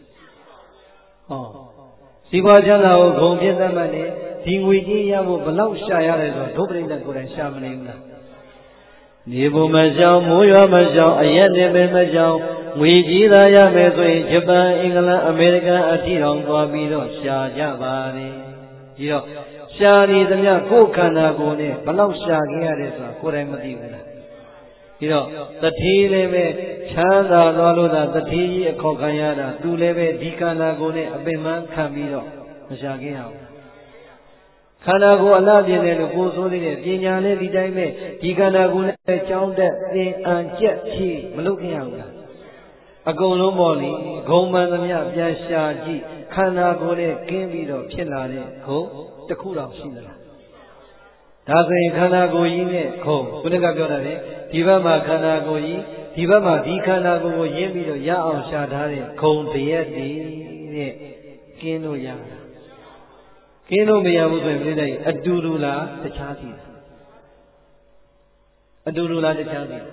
စီပွားချမ်းသာကိုဂုံဖြစ်သတ်မှတ်တယ်ဒီငွေကြီးရဖို့ဘလောက်ရှာရတယ်ဆိုတော့ဒုပရိသတ်ကိုယ်တိုင်ရှာမနေဘူးလားနေဘူးမရှောင်မိုးရွာမရှောင်အရက်နေပင်မရှောင်ငွေကြီးသာရမယ်ဆိုရင်ဂျပန်အင်္ဂလန်အမေရိကန်အထိတောင်သွားပြီးတော့ရှာကြပါလေဒီတော့ရှာနေသမျှကိုယ်ခန္ဓာကိုယ်နဲ့ဘလောက်ရှာခဲ့ရတယ်ဆိုတာကိုယ်တိုင်မသိဘူးလားဒီတော့တတိလည်းပဲချမ်းသာသွားလို့သာတတိကြီးအခေါ်ခံရတာသူလည်းပဲဒီခန္ဓာကိုယ်နဲ့အပင်ပန်းခံပြီးတော့မရှာခဲ့ရဘူးခန္ဓာကိုယ်အလားပြင်းတယ်လို့ကိုယ်ဆိုနေတဲ့ပညာနဲ့ဒီတိုင်းပဲဒီခန္ဓာကိုယ်နဲ့ကြောင်းတက်သင်အံကျက်ဖြည့်မလုပ်ခင်ရဘူးလားအကုန်လုံးပေါ်လေဂုံမှန်သမျှပြန်ရှာကြည့်ခန္ဓာကိုယ်နဲ့ကင်းပြီးတော့ဖြစ်လာတဲ့ဂုံတစ်ခုတော့ရှိသလားဒါဆိုရင်ခန္ဓာကိုယ်ကြီးနဲ့ဂုံခုနကပြောတာလေဒီဘက်မှာခန္ဓာကိုယ်ကြီးဒီဘက်မှာဒီခန္ဓာကိုယ်ကိုရင်းပြီးတော့ရအောင်ရှာထားတဲ့ဂုံတရက်တည်းတဲ့ကင်းလို့ရတာကင်းလို့မရဘူးဆိုရင်ပြိတ္တိအတူတူလားတခြားစီအတူတူလားတခြားစီ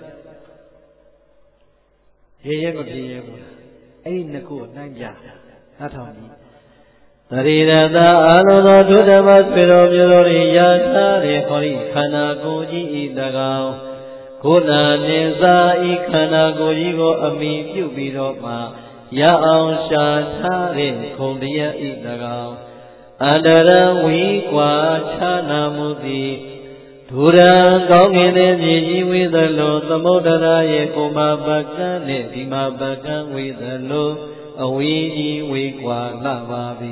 ရဲမပြေရဲဘူးအဲ့ဒီနှစ်ခုနှိုင်းပြနားထောင်ကြည့်သရိရတအာလောသောဒုဓမ္မဆွေတော်မျိုးတို့၏ယာထားတဲ့ခေါ်ဤခန္ဓာကိုယ်ကြီးဤတကောင်ကိုယ်နာနေစာဤခန္ဓာကိုယ်ကြီးကိုအမိပြုပြီးတော့မှရအောင်ရှာထားတဲ့ခုံတရဤတကောင်အန္တရဝီကွာခြားနာမှုသည်ဒုရံကောင်းငင်တဲ့မြေကြီးဝေသလိုသမုဒ္ဒရာရဲ့ဥမာပကံနဲ့ဒီမာပကံဝေသလိုအဝီကြီးဝေကွာလာပါပြီ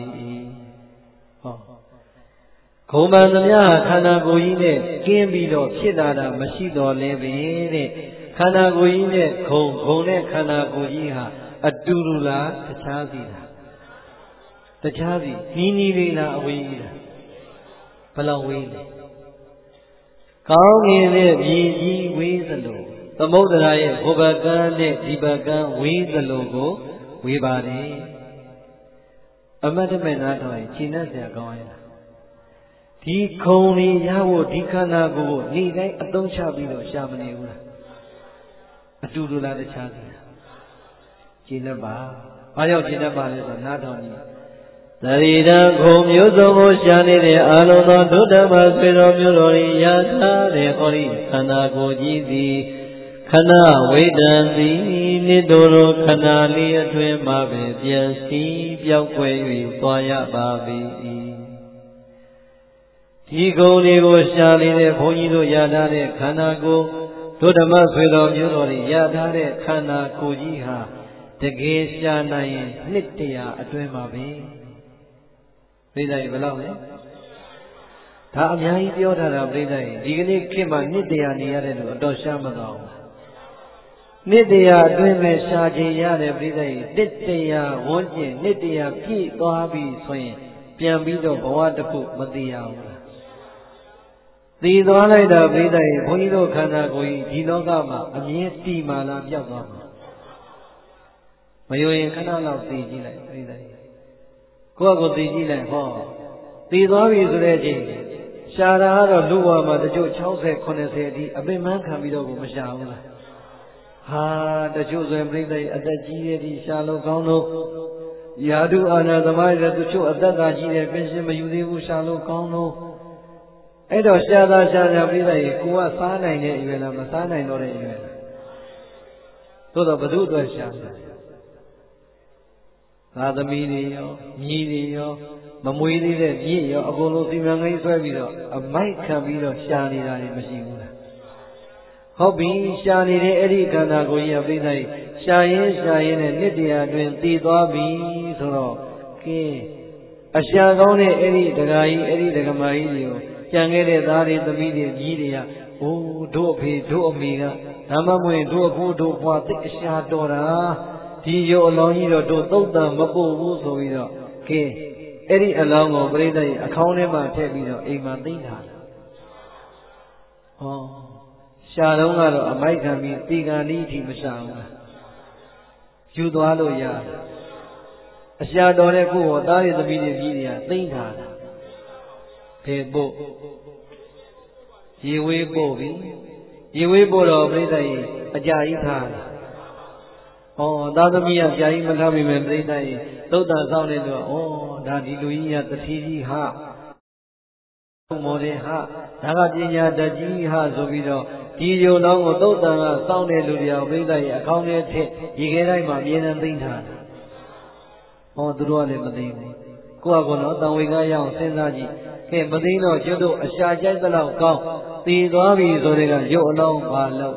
ခုံမှန်သမျှခန္ဓာကိုယ်ကြီးနဲ့ကင်းပြီးတော့ဖြစ်လာတာမရှိတော့လဲပဲတဲ့ခန္ဓာကိုယ်ကြီးနဲ့ခုံနဲ့ခန္ဓာကိုယ်ကြီးဟာအတူတူလားတခြားစီလားတခြားစီနီးလေးလားအဝေးကြီးလားဘယ်လောက်ဝေးလဲကောင်းငင်တဲ့မြေကြီးဝေးသလိုသမုဒ္ဒရာရဲ့ဘုဗကံနဲ့ဒီပကံဝေးသလိုကိုဝေးပါတယ်အမတ်တမဲ့နားထောင်ရင်ခြေနဲ့ဆရာကောင်းရလားဒီခုံလေးရဖို့ဒီခန္ဓာကိုယ်ကိုနေ့တိုင်းအသုံးချပြီးတော့ရှာမနေဘူးလားအတူတူလားတခြားစီလားခြေနဲ့ပါဘာကြောင့်ခြေနဲ့ပါလဲဆိုတော့နားထောင်ကြည့်သရိဒံခုံမျိုးစုံကိုရှာနေတဲ့အာလုံးသောဒုဓမ္မဆွေတော်မျိုးတော်၏ယာထားတဲ့ဟောဒီခန္ဓာကိုယ်ကြီးသည်ခဏဝိတံသည်နိတောရခဏလေးအတွင်းမှာပဲပြန်စီပြောက်ွယ်၍သွားရပါ၏ဒဒီဂုဏ်တွေကိုရှာနေတဲ့ဘုန်းကြီးတို့ရထားတဲ့ခန္ဓာကိုယ်တို့ဓမ္မဆွေတော်မျိုးတော်တွေရထားတဲ့ခန္ဓာကိုယ်ကြီးဟာတကယ်ရှာနိုင်ရင်နှစ်တရာအတွင်းမှာပဲပြိဿရေဘယ်လောက်လဲဒါအများကြီးပြောထားတာပြိဿရေဒီကနေ့ခေတ်မှာနှစ်တရာနေရတဲ့လူအတော်ရှားမသွားဘူးနှစ်တရာအတွင်းမဲ့ရှားခြင်းရတယ်ပြိဿရေနှစ်တရာဝန်းကျင်နှစ်တရာပြည့်သွားပြီဆိုရင်ပြန်ပြီးတော့ဘဝတစ်ခုမသိရဘူးလားသိသွားလိုက်တာပြိဿရေဘုန်းကြီးတို့ခန္ဓာကိုယ်ကြီးဒီလောကမှာအမြဲတည်မာလာပြောက်သွားမှာမယုံရင်ခဏလောက်သိကြည့်လိုက်ပြိဿရေကိုယ့်အကိုသိကြည့်လိုက်ဟောသိသွားပြီဆိုတဲ့အချိန်ရှားတာကတော့လူ့ဘဝမှာတချို့60 80အထိအပင်ပန်းခံပြီးတော့ကိုမရှာဘူးလားဟာတချို့ဆိုရင်ပြိဿရေအသက်ကြီးရဲ့ဒီရှားလို့ကောင်းလို့ယာတုအာနာသမားတွေတချို့အသက်သာကြီးတယ်ပြင်ရှင်မယူသေးဘူးရှားလို့ကောင်းလို့အဲ့တော့ရှားတာရှားတာပြိဿရေကိုကစားနိုင်တဲ့အရွယ်လားမစားနိုင်တော့တဲ့အရွယ်လားသို့တော့ဘု து အတွက်ရှားတယ်သာသမီတွေရောညီတွေရောမမွေးသေးတဲ့မြင့်ရောအကုန်လုံးစီမံကိန်းဆွဲပြီးတော့အမိုက်ခံပြီးတော့ရှားနေတာတွေမရှိဘူးလားဟုတ်ပြီရှားနေတဲ့အဲ့ဒီခန္ဓာကိုယ်ကြီးကပြိဿရေရှားရင်နဲ့နှစ်တရာအတွင်းတည်သွားပြီဆိုတော့ကဲအရှာကောင်းတဲ့အဲ့ဒီဒကာကြီးအဲ့ဒီဒကမာကြီးတွေကိုကြံခဲ့တဲ့သားတွေသမီးတွေကြီးတွေကအိုးတို့အဖေတို့အမေကဒါမှမဟုတ်တို့အဖိုးတို့ဘွားသိအရှာတော်တာဒီရုပ်အလောင်းကြီးတော့တို့သုတ်တံမပို့ဘူးဆိုပြီးတော့ကဲအဲ့ဒီအလောင်းကိုပြိဿရေအခေါင်းထဲမှာထည့်ပြီးတော့အိမ်မှာသိမ်းထားတာဟောရှားတော့ကတော့အမိုက်ခံပြီးတီကန်ဒီအထိမရှာဘူးယူသွားလို့ရတယ်အရှာတော်တဲ့ကိုယ်ဟောသားရသမီးတွေကြီးတွေကသိမ်းထားတာဖေပို့ရေဝေးပို့ပြီရေဝေးပို့တော့ပြိဿရေအကြာကြီးထားတယ်ဟောသားသမီးကကြာကြီးမထားမိမယ်ပြိဿရေသုတ်တန်ဆောင်နေတော့ဩဒါဒီလူကြီးကတတိကြီးဟာမော်တယ်ဟာဒါကပညာတတ်ကြီးဟာဆိုပြီးတော့ဒီယုံတော်ကိုသုတ်တန်ကစောင့်တဲ့လူတွေအောင်ပြိဿရေအကောင်းနဲ့ထက်ရေခဲတိုင်းမှာအမြဲတမ်းသိမ်းထားတာဟောသူတို့ကလည်းမသိဘူးကိုယ့်အကတော့တန်ဝေကရအောင်စဉ်းစားကြည့်ကဲမသိတော့ကျွတ်တို့အရှာကြိုက်သလောက်ကောင်းသိသွားပြီဆိုတဲ့ကရုပ်အလောင်းပါလို့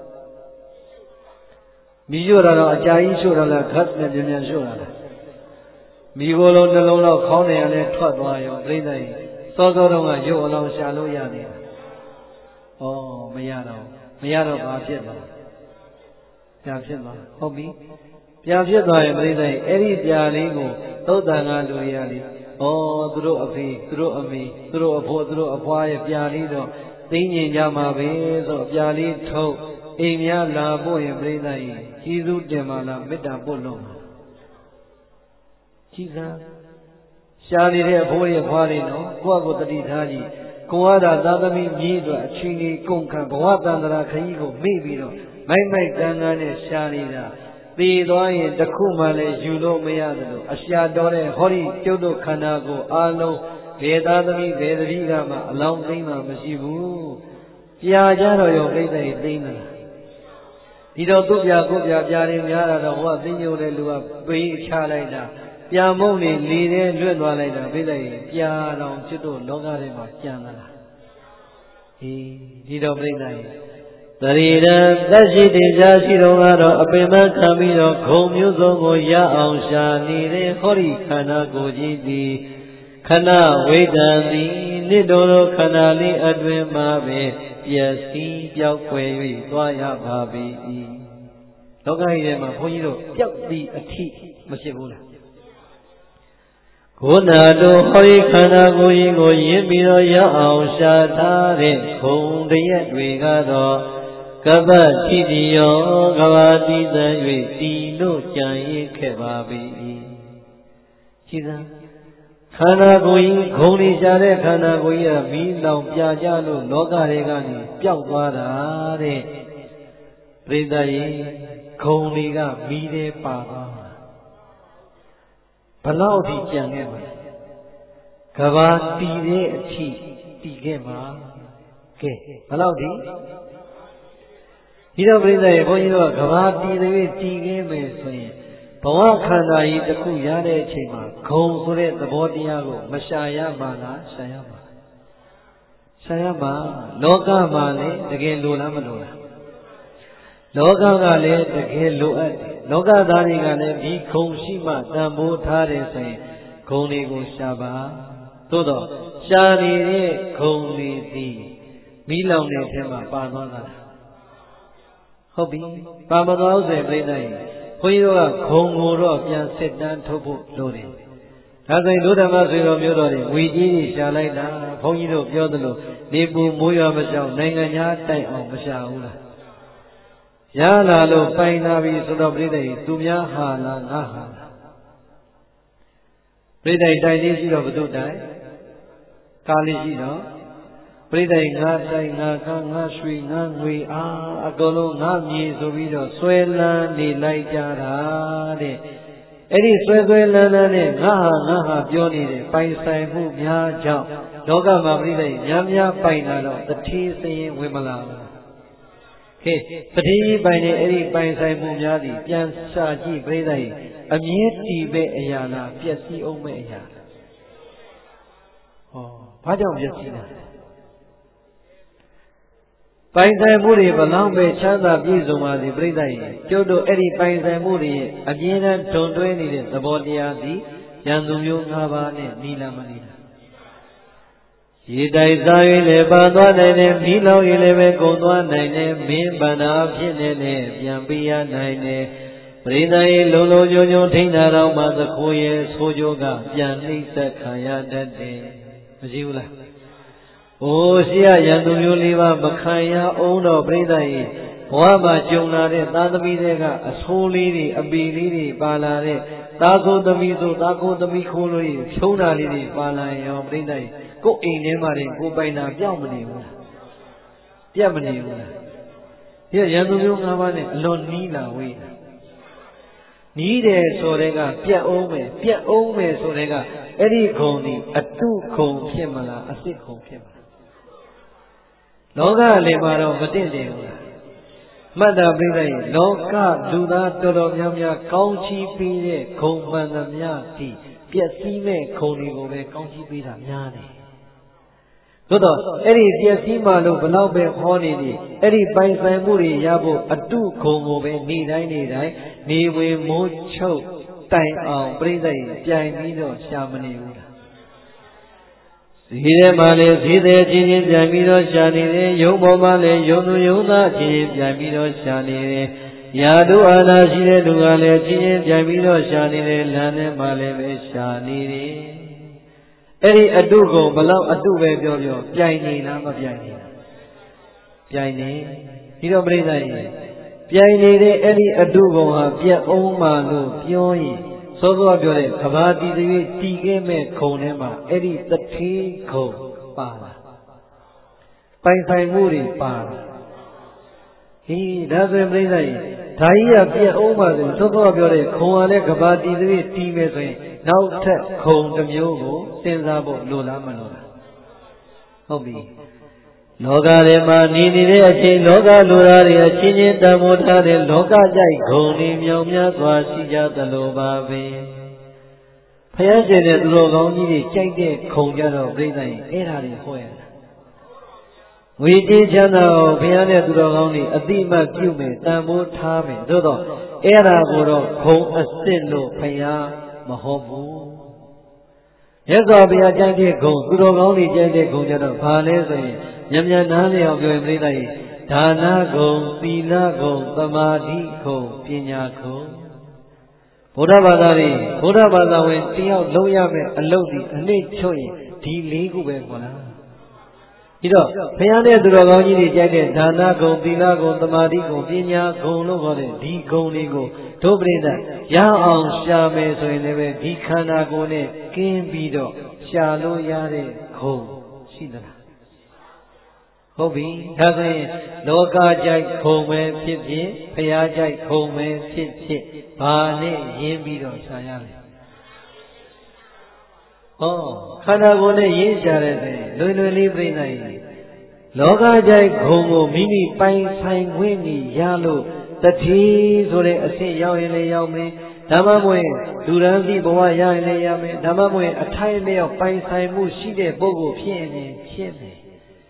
မိရွတာတော့အကြာကြီးရှို့ရလားခတ်နဲ့မြန်မြန်ရှို့ရလားမိကိုယ်လုံးနှလုံးလောက်ခေါင်းနေရလဲထွက်သွားရောပြိဿရေစောစောတုန်းကရုပ်အလောင်းရှာလို့ရသေးတယ်ဩမရတော့ဘာဖြစ်သွားပြန်ဖြစ်သွားဟုတ်ပြီပြန်ဖြစ်သွားရင်ပြိဿရေအဲ့ဒီပြာလေးကိုသုတ်တန်ကလူတွေကလေသူတို့အဖေသူတို့အမေသူတို့အဖိုးသူတို့အဖွားရဲ့ပြာလေးတော့သိငြိမ်ကြမှာပဲဆိုပြာလေးထုတ်အိမ်များလာဖို့ရင်ပြိဿရေကျေးဇူးတင်ပါလားမေတ္တာပို့လို့ကြည်စမ်းရှားနေတဲ့အဖိုးရဲ့ဖွားလေးနော်ကိုယ့်ကိုတတိထားကြည့်ကိုယ်ကသာသမီမြည်အတွက်အချင်းကြီးကုန်ခံဘဝတန္တရာခကြီးကိုမေ့ပြီးတော့မိုက်တန်းနဲ့ရှားနေတာသေသွားရင်တခုမှလည်းယူလို့မရတယ်လို့အရှာတော်တဲ့ဟောဒီကျုပ်တို့ခန္ဓာကိုယ်အားလုံးဘေသာသမီဘေတတိကမှအလောင်းသိမ်းမှမရှိဘူးပြာကြတော့ရောပြိဿရေသိမ်းတယ်ဒီတော့သူ့ပြာကိုပြာတွေများတာတော့ဟောသိညိုတဲ့လူကပေးချလိုက်တာပြာမုံနေလေတဲ့လွတ်သွားလိုက်တာပြိဿရေပြာတော်ကျွတ်တို့လောကထဲမှာကြံလာတာဒီတော့ပြိဿရေသရိရံသက်ရှိတရားရှိတော်ကတော့အပင်မခံပြီးတော့ဂုံမျိုးစုံကိုရအောင်ရှာနေတဲ့ဟောဒီခန္ဓာကိုယ်ကြီးသည်ခဏဝိတံသည်နိတော်သောခန္ဓာလေးအတွင်မှာပဲပျက်စီးပြောက်ွယ်၍သွားရပါပြီလောကကြီးထဲမှာဘုန်းကြီးတို့ပျောက်သည်အထိမဖြစ်ဘူးလားကိုယ်နာတို့ဟောဒီခန္ဓာကိုယ်ကြီးကိုရင်းပြီးတော့ရအောင်ရှာထားတဲ့ဂုံတရက်တွေကတော့ကပ္ပတိတိယောကဘာတိသံ၍တီလို့ကြံရစ်ခဲ့ပါပြီ။ရှိသားခန္ဓာကိုယ်ကြီးဂုံနေရှာတဲ့ခန္ဓာကိုယ်ကြီးကမီးလောင်ပြကြလို့လောကတွေကနေပျောက်သွားတာတဲ့။ပြိဿရေဂုံတွေကမီးထဲပါသွားတာ။ဘလောက်ထိကြံခဲ့မှာ။ကဘာတီတဲ့အထိတီခဲ့မှာ။ကဲဘလောက်ထိဒီတော့ပြိဿရေဘုန်းကြီးတို့ကကဘာတီတွေတီးခဲ့မယ်ဆိုရင်ဘဝခန္ဓာကြီးတစ်ခုရတဲ့အချိန်မှာဂုံဆိုတဲ့သဘောတရားကိုမရှာရမှလားရှာရမှာရှာရမှာလောကမှာလည်းတကယ်လိုလားမလိုလားလောကကလည်းတကယ်လိုအပ်တယ်လောကသားတွေကလည်းဒီခုံရှိမှတန်ဖိုးထားတယ်ဆိုရင်ခုံတွေကိုရှာပါသို့တော့ရှာနေတဲ့ခုံတွေဒီမိလောင်တဲ့ထဲမှာပါသွားတာဟုတ်ပြီပါမသွားဆိုရင်ပြိတ္တရင်ဘုန်းကြီးတို့ကခုံကိုတော့ပြန်စစ်တမ်းထုတ်ဖို့လိုတယ်ဒါဆိုရင်ဒုဓမ္မဆွေတော်မျိုးတော်တွေဝီကြီးတွေရှာလိုက်တာဘုန်းကြီးတို့ပြောသလိုနေပူမိုးရွာမကြောက်နိုင်ငံသားတိုက်အောင်မရှာဘူးလားရလာလို့ပိုင်လာပြီဆိုတော့ပြိတ္တရင်သူများဟာလားငါဟာလားပြိတ္တရင်တိုက်လေးရှိတော့ဘုသူတိုက်ကားလေးရှိတော့ပြိတ္တရင်ငါတိုက်ငါကငါရွှေငါငွေအကုန်လုံးငါမြေဆိုပြီးတော့ဆွဲလန်းနေလိုက်ကြတာတဲ့အဲ့ဒီဆွဲဆွဲလန်းလန်းနဲ့ငါဟာပြောနေတဲ့ပိုင်ဆိုင်မှုများကြောင့်လောကမှာပြိတ္တရင်များပိုင်လာတော့တတိစရင်ဝင်မလာဘူးကဲတတိပိုင်တဲ့အဲ့ဒီပိုင်ဆိုင်မှုများသည်ပြန်ရှာကြည့်ပြိတ္တရင်အမြဲတည်ပဲအရာလားပျက်စီးအောင်မဲ့အရာဟောဘာကြောင့်ပျက်စီးလဲပိုင်ဆိုင်မှုတွေဘလောက်ပဲချမ်းသာပြည့်စုံပါစေပြိတ္တရင်ကျုပ်တို့အဲ့ဒီပိုင်ဆိုင်မှုတွေရဲ့အမြဲတမ်းတွန်တွဲနေတဲ့သဘောတရားသည်ဉာဏ်သူမျိုး၅ပါးနဲ့နီလာမနီလားရေတိုက်စား၍လည်းပါသွားနိုင်တယ်မိလောင်၍လည်းပဲကုန်သွားနိုင်တယ်မင်းဗန္နာဖြစ်နေနဲ့ပြန်ပြရနိုင်တယ်ပရိသတ်၏လုံလုံညုံညုံထိန်းတာတော့မှသခိုးရဲ့ဆိုးကြိုးကပြန်နှိမ့်သက်ခံရတတ်တယ်မရှိဘူးလားအိုးရှိရရန်သူမျိုးလေးပါမခံရအောင်တော့ပြိဿရေဘဝမှာကြုံလာတဲ့သားသမီးတွေကအဆိုးလေးတွေအပီလေးတွေပါလာတဲ့သားကိုသမီးဆိုသားကိုသမီးခိုးလို့ဖြုံးတာလေးတွေပါလာရောပြိဿရေကိုယ်အိမ်ထဲမှာကိုပိုင်တာပြောင်းမနေဘူးလားပြတ်မနေဘူးလားဒီရန်သူမျိုး၅ပါးနဲ့အလွန်နီးလာဝေးနီးတယ်ဆိုတဲ့ကပြတ်အောင်မယ်ဆိုတဲ့ကအဲ့ဒီခုံဒီအတုခုံဖြစ်မလားအစစ်ခုံဖြစ်မလားလောကလည်းမှာတော့မတင့်တယ်ဘူးလားမှတ်တာပြိဿရေလောကလူသားတော်တော်များများကောင်းချီးပေးတဲ့ခုံမှန်သမျှဒီပျက်စီးမဲ့ခုံတွေကိုပဲကောင်းချီးပေးတာများတယ်သို့တော့အဲ့ဒီပျက်စီးမှလို့ဘလောက်ပဲဟောနေနေအဲ့ဒီပိုင်ဆိုင်မှုတွေရဖို့အတုခုံကိုပဲနေတိုင်းနေဝင်မိုးချုပ်တိုင်အောင်ပြိဿရေပြိုင်ပြီးတော့ရှာမနေဘူးလားဈေးထဲမှာလည်းဈေးသည်ချင်းချင်းပြိုင်ပြီးတော့ရှာနေတယ်ရုံပေါ်မှာလည်းရုံသူရုံသားချင်းချင်းပြိုင်ပြီးတော့ရှာနေတယ်ယာတုအာနာရှိတဲ့လူကလည်းချင်းချင်းပြိုင်ပြီးတော့ရှာနေတယ်လမ်းထဲမှာလည်းပဲရှာနေတယ်အဲ့ဒီအတုကိုဘလောက်အတုပဲပြောပြိုင်နေလားမပြိုင်နေလားပြိုင်နေဒီတော့ပြိဿရေပြိုင်နေတဲ့အဲ့ဒီအတုကောင်ဟာပြတ်အောင်မှလို့ပြောရင်စောစောပြောတဲ့ကဘာတီတွေတီခဲ့မဲ့ခုံထဲမှာအဲ့ဒီတထေးခုံပါလာပိုင်ဆိုင်မှုတွေပါလာဟေးဒါဆိုရင်ပြိဿရေဒါကြီးကပြတ်အောင်မှဆိုစောစောပြောတဲ့ခုံကလည်းကဘာတီတွေတီမဲ့ဆိုရင်နောက်ထပ်ခုံတစ်မျိုးကိုစဉ်းစားဖို့လိုလားမလိုလားဟုတ်ပြီလောကထဲမှာနေနေတဲ့အချိန်လောကလူသားတွေအချင်းချင်းတန်ဖိုးထားတဲ့လောကကြိုက်ဂုဏ်တွေမြောင်များစွာရှိကြသလိုပါပဲဖယားရှင်တဲ့သူတော်ကောင်းကြီးတွေကြိုက်တဲ့ခုံကြတော့ပြိဿရင်အဲ့ဒါတွေဟောရတာငွေကြေးချမ်းသာအောင်ဘုရားနဲ့သူတော်ကောင်းတွေအတိအမှတ်ပြုမယ်တန်ဖိုးထားမယ်သို့တော့အဲ့ဒါကိုတော့ခုံအစ်စ်လို့ဘုရားမဟုတ်ဘူးမြတ်စွာဘုရားကြိုက်တဲ့ဂုဏ်သူတော်ကောင်းတွေကြိုက်တဲ့ဂုဏ်ကြတော့ဘာလဲဆိုရင်မြန်နားလျောက်ပြောရင်ပြိဿရေဒါနဂုဏ်သီလဂုဏ်သမာဓိဂုဏ်ပညာဂုဏ်ဘုရားဘာသာဝင်တယောက်လုံးရမယ်အလုပ်ဒီအနှိမ့်ချွတ်ရင်ဒီ၄ခုပဲခေါ်လားဒီတော့ဘုရားနဲ့သူတော်ကောင်းကြီးတွေကြိုက်တဲ့ဒါနဂုဏ်သီလဂုဏ်သမာဓိဂုဏ်ပညာဂုဏ်လို့ခေါ်တဲ့ဒီဂုဏ်တွေကိုတို့ပြိဿရအောင်ရှာမယ်ဆိုရင်လည်းဒီခန္ဓာကိုယ်နဲ့ကင်းပြီးတော့ရှာလို့ရတဲ့ဂုဏ်ရှိသလားဟုတ်ပြီဒါဆိုရင်လောကကြိုက်ခုံပဲဖြစ်ဖြစ်ဘုရားကြိုက်ခုံပဲဖြစ်ဖြစ်ဘာနဲ့ရင်းပြီးတော့ရှာရလဲဟောခန္ဓာကိုယ်နဲ့ရင်းရှာတဲ့ဆိုရင်လွယ်လေးပြိဿရေလောကကြိုက်ခုံကိုမိမိပိုင်ဆိုင်ခွင့်ကြီးရလို့တတိဆိုတဲ့အဆင့်ရောက်ရင်လည်းရောက်မယ်ဓမ္မမွေလူရန်စီဘဝရရင်လည်းရမယ်ဓမ္မမွေအထိုက်လျောက်ပိုင်ဆိုင်မှုရှိတဲ့ပုဂ္ဂိုလ်ဖြစ်ရင်ဖြစ်မယ်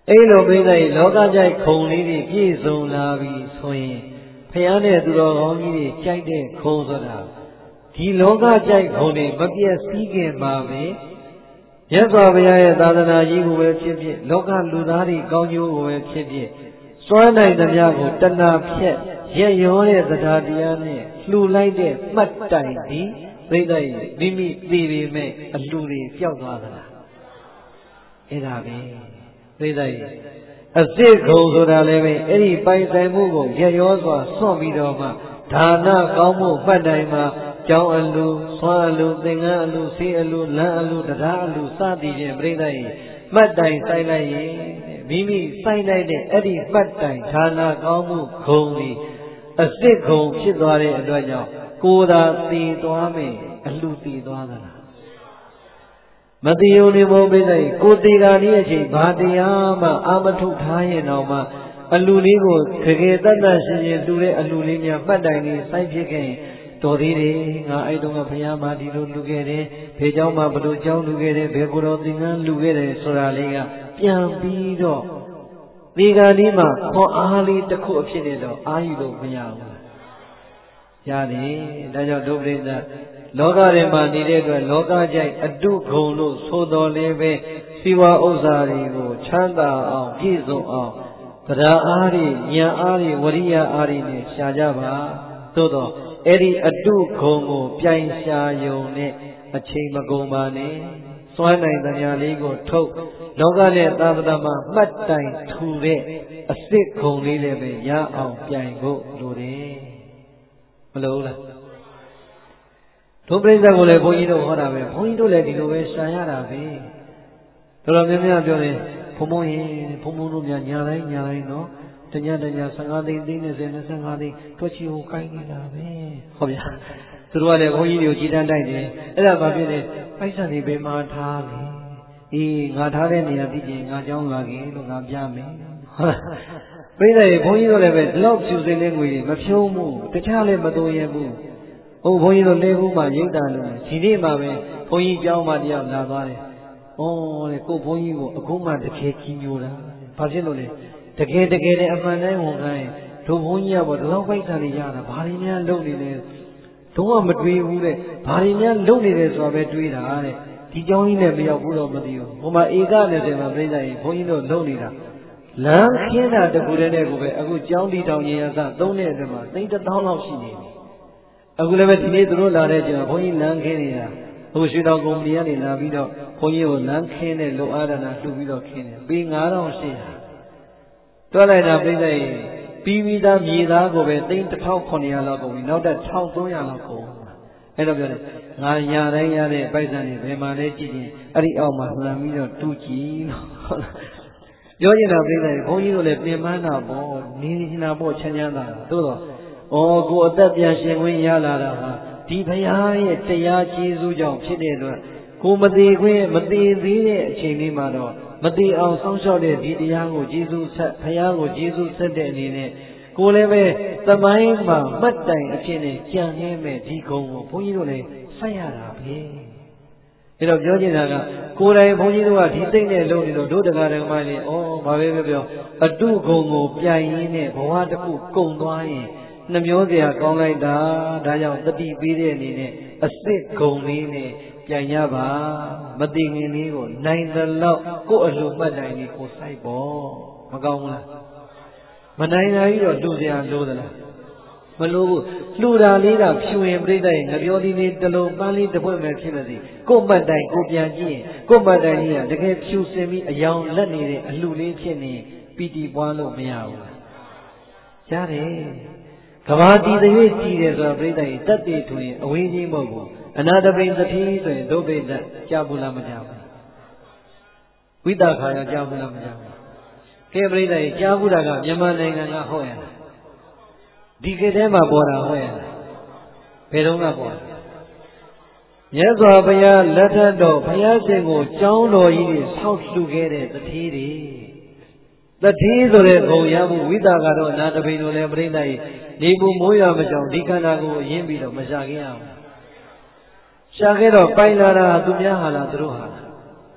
အဲ့လိုပြိဿရဲ့လောကကြိုက်ခုံလေးတွေပြည့်စုံလာပြီဆိုရင်ဘုရားနဲ့သူတော်ကောင်းကြီးတွေကြိုက်တဲ့ခုံဆိုတာဒီလောကကြိုက်ခုံတွေမပြည့်စည်ခင်မှာပဲမြတ်စွာဘုရားရဲ့သာသနာကြီးကိုပဲဖြစ်ဖြစ်လောကလူသားတွေကောင်းကျိုးကိုပဲဖြစ်ဖြစ်စွမ်းနိုင်သမျှကိုတဏှာဖြတ်ရက်ရောတဲ့တရားတရားနဲ့လှူလိုက်တဲ့မှတ်တိုင်ဒီပြိဿရဲ့မိမိသိပေမဲ့အလှူတွေပျောက်သွားသလားအဲ့ဒါပဲပြိဿရဲ့အစစ်ခုံဆိုတာလည်းပဲအဲ့ဒီပိုင်ဆိုင်မှုကိုရက်ရောစွာစွန့်ပြီးတော့မှဒါနကောင်းမှုမှတ်တိုင်မှာကျောင်းအလူဆွမ်းအလူသင်္ကန်းအလူဆေးအလူလမ်းအလူတရားအလူစသည်ဖြင့်ပြိဿရဲ့မှတ်တိုင်ဆိုင်လိုက်ရင်မိမိဆိုင်လိုက်တဲ့အဲ့ဒီမှတ်တိုင်ဒါနကောင်းမှုခုံဒီအစစ်ခုံဖြစ်သွားတဲ့အတွက်ကြောင့်ကိုယ်သာတည်သွားမယ်အလူတည်သွားသလားမတည်ုံနေမို့ပြိဿရဲ့ကိုယ်တည်တာနည်းအချိန်ဘာတရားမှအာမထုတ်ထားရင်တော့မှအလူလေးကိုခခေတတ်တတ်ရှင်ရှင်တူတဲ့အလူလေးများမှတ်တိုင်လေးစိုက်ဖြစ်ခဲ့ရင်တော်သေးတယ်ငါအဲ့တုန်းကဘုရားမှာဒီလိုလူခဲ့တယ်ဖေเจ้าမှာဘလို့เจ้าလူခဲ့တယ်ဘယ်ကိုယ်တော်သင်္ကန်းလူခဲ့တယ်ဆိုတာလေးကပြန်ပြီးတော့ဒီကနေ့မှာခွန်အားလေးတစ်ခုအဖြစ်နဲ့တော့အာယူလို့မရဘူးရတယ်ဒါကြောင့်ဒုပရိသလောကထဲမှာနေတဲ့အတွက်လောကကြိုက်အတုဂုံလို့ဆိုတော်လေးပဲစီဝါဥစ္စာတွေကိုချမ်းသာအောင်ပြည့်စုံအောင်တရားအားတွေဉာဏ်အားတွေဝရိယအားတွေနဲ့ရှားကြပါသို့တော့အဲ့ဒီအတုဂုံကိုပြိုင်ရှားယုံနဲ့အချိန်မကုန်ပါနဲ့စွမ်းနိုင်တဲ့ဉာဏ်လေးကိုထုတ်လောကနဲ့သာသနာမှာမှတ်တိုင်ထူတဲ့အစစ်ဂုံလေးလည်းပဲရအောင်ပြိုင်ဖို့လိုတယ်မလို့လားဒုပရိသတ်ကိုလည်းဘုန်းကြီးတို့ဟောတာပဲဘုန်းကြီးတို့လည်းဒီလိုပဲရှာရတာပဲတော်တော်များများပြောတယ်ဘုံဘုံရင်ဘုံဘုံတို့များညာတိုင်းနော်တည15သိန်းသိန်း20 25သိန်းတွက်ချီကိုကိုင်းနေတာပဲဟုတ်ဗျာသူတို့ကလည်းဘုန်းကြီးတွေကိုကြည်တန်းတိုက်တယ်အဲ့ဒါဘာဖြစ်လဲပိုက်ဆံတွေဘယ်မှာထားလဲအေးငါထားတဲ့နေရာသိချင်ငါကြောင်းလာခင်လို့ငါပြမယ်ပြိဿရေဘုန်းကြီးတို့လည်းပဲဒီလောက်ဖြူစင်တဲ့ငွေတွေမဖြုံးဘူးတခြားလည်းမတိုးရဘူးဟုတ်ဘုန်းကြီးတို့လဲဘူးမှရိတ်တာလို့ဒီနေ့မှပဲဘုန်းကြီးကျောင်းမှတယောက်လာသွားတယ်ဩတဲ့ကိုဘုန်းကြီးကိုအခုမှတကယ်ကြီးညိုတာဘာဖြစ်လို့လဲတကယ်နဲ့အမှန်တိုင်းဝန်ခံရင်တို့ဘုန်းကြီးကပေါ့ဒီလောက်ပိုက်ဆံတွေရတာဘာတွေများလုပ်နေလဲတော့မတွေးဘူးတဲ့ဘာတွေများလုပ်နေတယ်ဆိုတာပဲတွေးတာတဲ့ဒီเจ้าကြီးနဲ့မရောက်ဘူးတော့မသိဘူးဟိုမှာဧက20မှာပြိဿရေဘုန်းကြီးတို့လုပ်နေတာလမ်းခင်းတာတကူတည်းနဲ့ကိုပဲအခုเจ้าတီတောင်ကြီးရစ3နှစ်အတွင်းမှာ3000လောက်ရှိနေပြီအခုလည်းပဲဒီနေ့တို့လာတဲ့ကျတော့ဘုန်းကြီးလမ်းခင်းနေတာဟိုရွှေတောင်ကုမ္ပဏီကနေလာပြီးတော့ဘုန်းကြီးကိုလမ်းခင်းတဲ့လုံအားဒနာလှူပြီးတော့ခင်းတယ်ပေ9800တွက်လိုက်တာပြိဿရေပြီးသားမြေသားကိုပဲ1900လောက်ကုန်ပြီနောက်တက်1300လောက်ကုန်အဲ့တော့ပြောတယ်ငါညာတိုင်းရတဲ့ပိုက်ဆံတွေဘယ်မှာလဲကြည့်ရင်အဲ့ဒီအောက်မှာလှမ်းပြီးတော့တူးကြည့်လို့ပြောနေတာပြိဿရေဘုန်းကြီးတို့လည်းပြင်ပန်းတာပေါ့နေနေတာပေါ့ချမ်းသာတာသို့တော့ကိုအသက်ပြန်ရှင်ခွင့်ရလာတာဟာဒီဘုရားရဲ့တရားကျေးဇူးကြောင့်ဖြစ်တဲ့အတွက်ကိုမသေးသေးတဲ့အချိန်လေးမှာတော့မသိအောင်စောင့်ရှောက်တဲ့ဒီတရားကိုကျေးဇူးဆက်ဘုရားကိုကျေးဇူးဆက်တဲ့အနေနဲ့ကိုလည်းပဲသမိုင်းမှာမှတ်တိုင်အဖြစ်နဲ့ကြံနေမဲ့ဒီကုံကိုဘုန်းကြီးတို့လည်းဆက်ရတာပဲအဲ့တော့ပြောချင်တာကကိုယ်တိုင်ဘုန်းကြီးတို့ကဒီသိမ့်နဲ့လုံးနေတော့တို့တရားဓမ္မတွေဘာပဲပြောအတုကုံကိုပြိုင်ရင်းနဲ့ဘဝတစ်ခုကုံသွားရင်နှမျောစရာကောင်းလိုက်တာဒါကြောင့်တတိပေးတဲ့အနေနဲ့အစစ်ကုံလေးနဲ့ပြန်ရပါမသိငင်လေးကိုနိုင်သလောက်ကိုယ်အလိုမှတ်တိုင်းလေးကိုစိုက်ပေါ့မကောင်းဘူးလားမနိုင်တာကြီးတော့လူစရာလိုသလားမလိုဘူးလှူတာလေးကဖြူရင်ပြိဿရဲ့ငပြောသည်လေးတစ်လုံးပန်းလေးတစ်ပွက်ပဲဖြစ်နေသည်ကိုယ်မှတ်တိုင်းကိုပြန်ကြည့်ရင်ကိုယ်မှတ်တိုင်းကြီးကတကယ်ဖြူစင်ပြီးအယောင်လက်နေတဲ့အလှလေးဖြစ်နေပီတိပွားလို့မရဘူးရတယ်ကဘာတီတရွေ့ကြည်တယ်ဆိုတာပြိဿရဲ့တတ်တည်ထွင်အဝေးကြီးမဟုတ်ဘူးအနာတပိသတိဆိုရင်ဒုဗိဒ္ဓကြားဘူးလားမကြားဘူးဝိတခါရကြားဘူးလားမကြားဘူးကဲပြိဿရဲ့ကြားဘူးတာကမြန်မာနိုင်ငံကဟောရတာဒီကထဲမှာပေါ်တာဟောရတာဘယ်တော့ကပေါ်တာမြတ်စွာဘုရားလက်ထက်တော်ဘုရားရှင်ကိုကျောင်းတော်ကြီးတွေဆောက်လှူခဲ့တဲ့တတိတွေတတိဆိုတဲ့ဘုံရမှုဝိတခါတော့အနာတပိတို့လည်းပြိဿရဲ့နေပူမိုးရွာမကြောင်ဒီခန္ဓာကိုရင်းပြီးတော့မရှာခင်အောင်ရှာခဲ့တော့ပိုင်လာတာသူများဟာလားသူတို့ဟာလား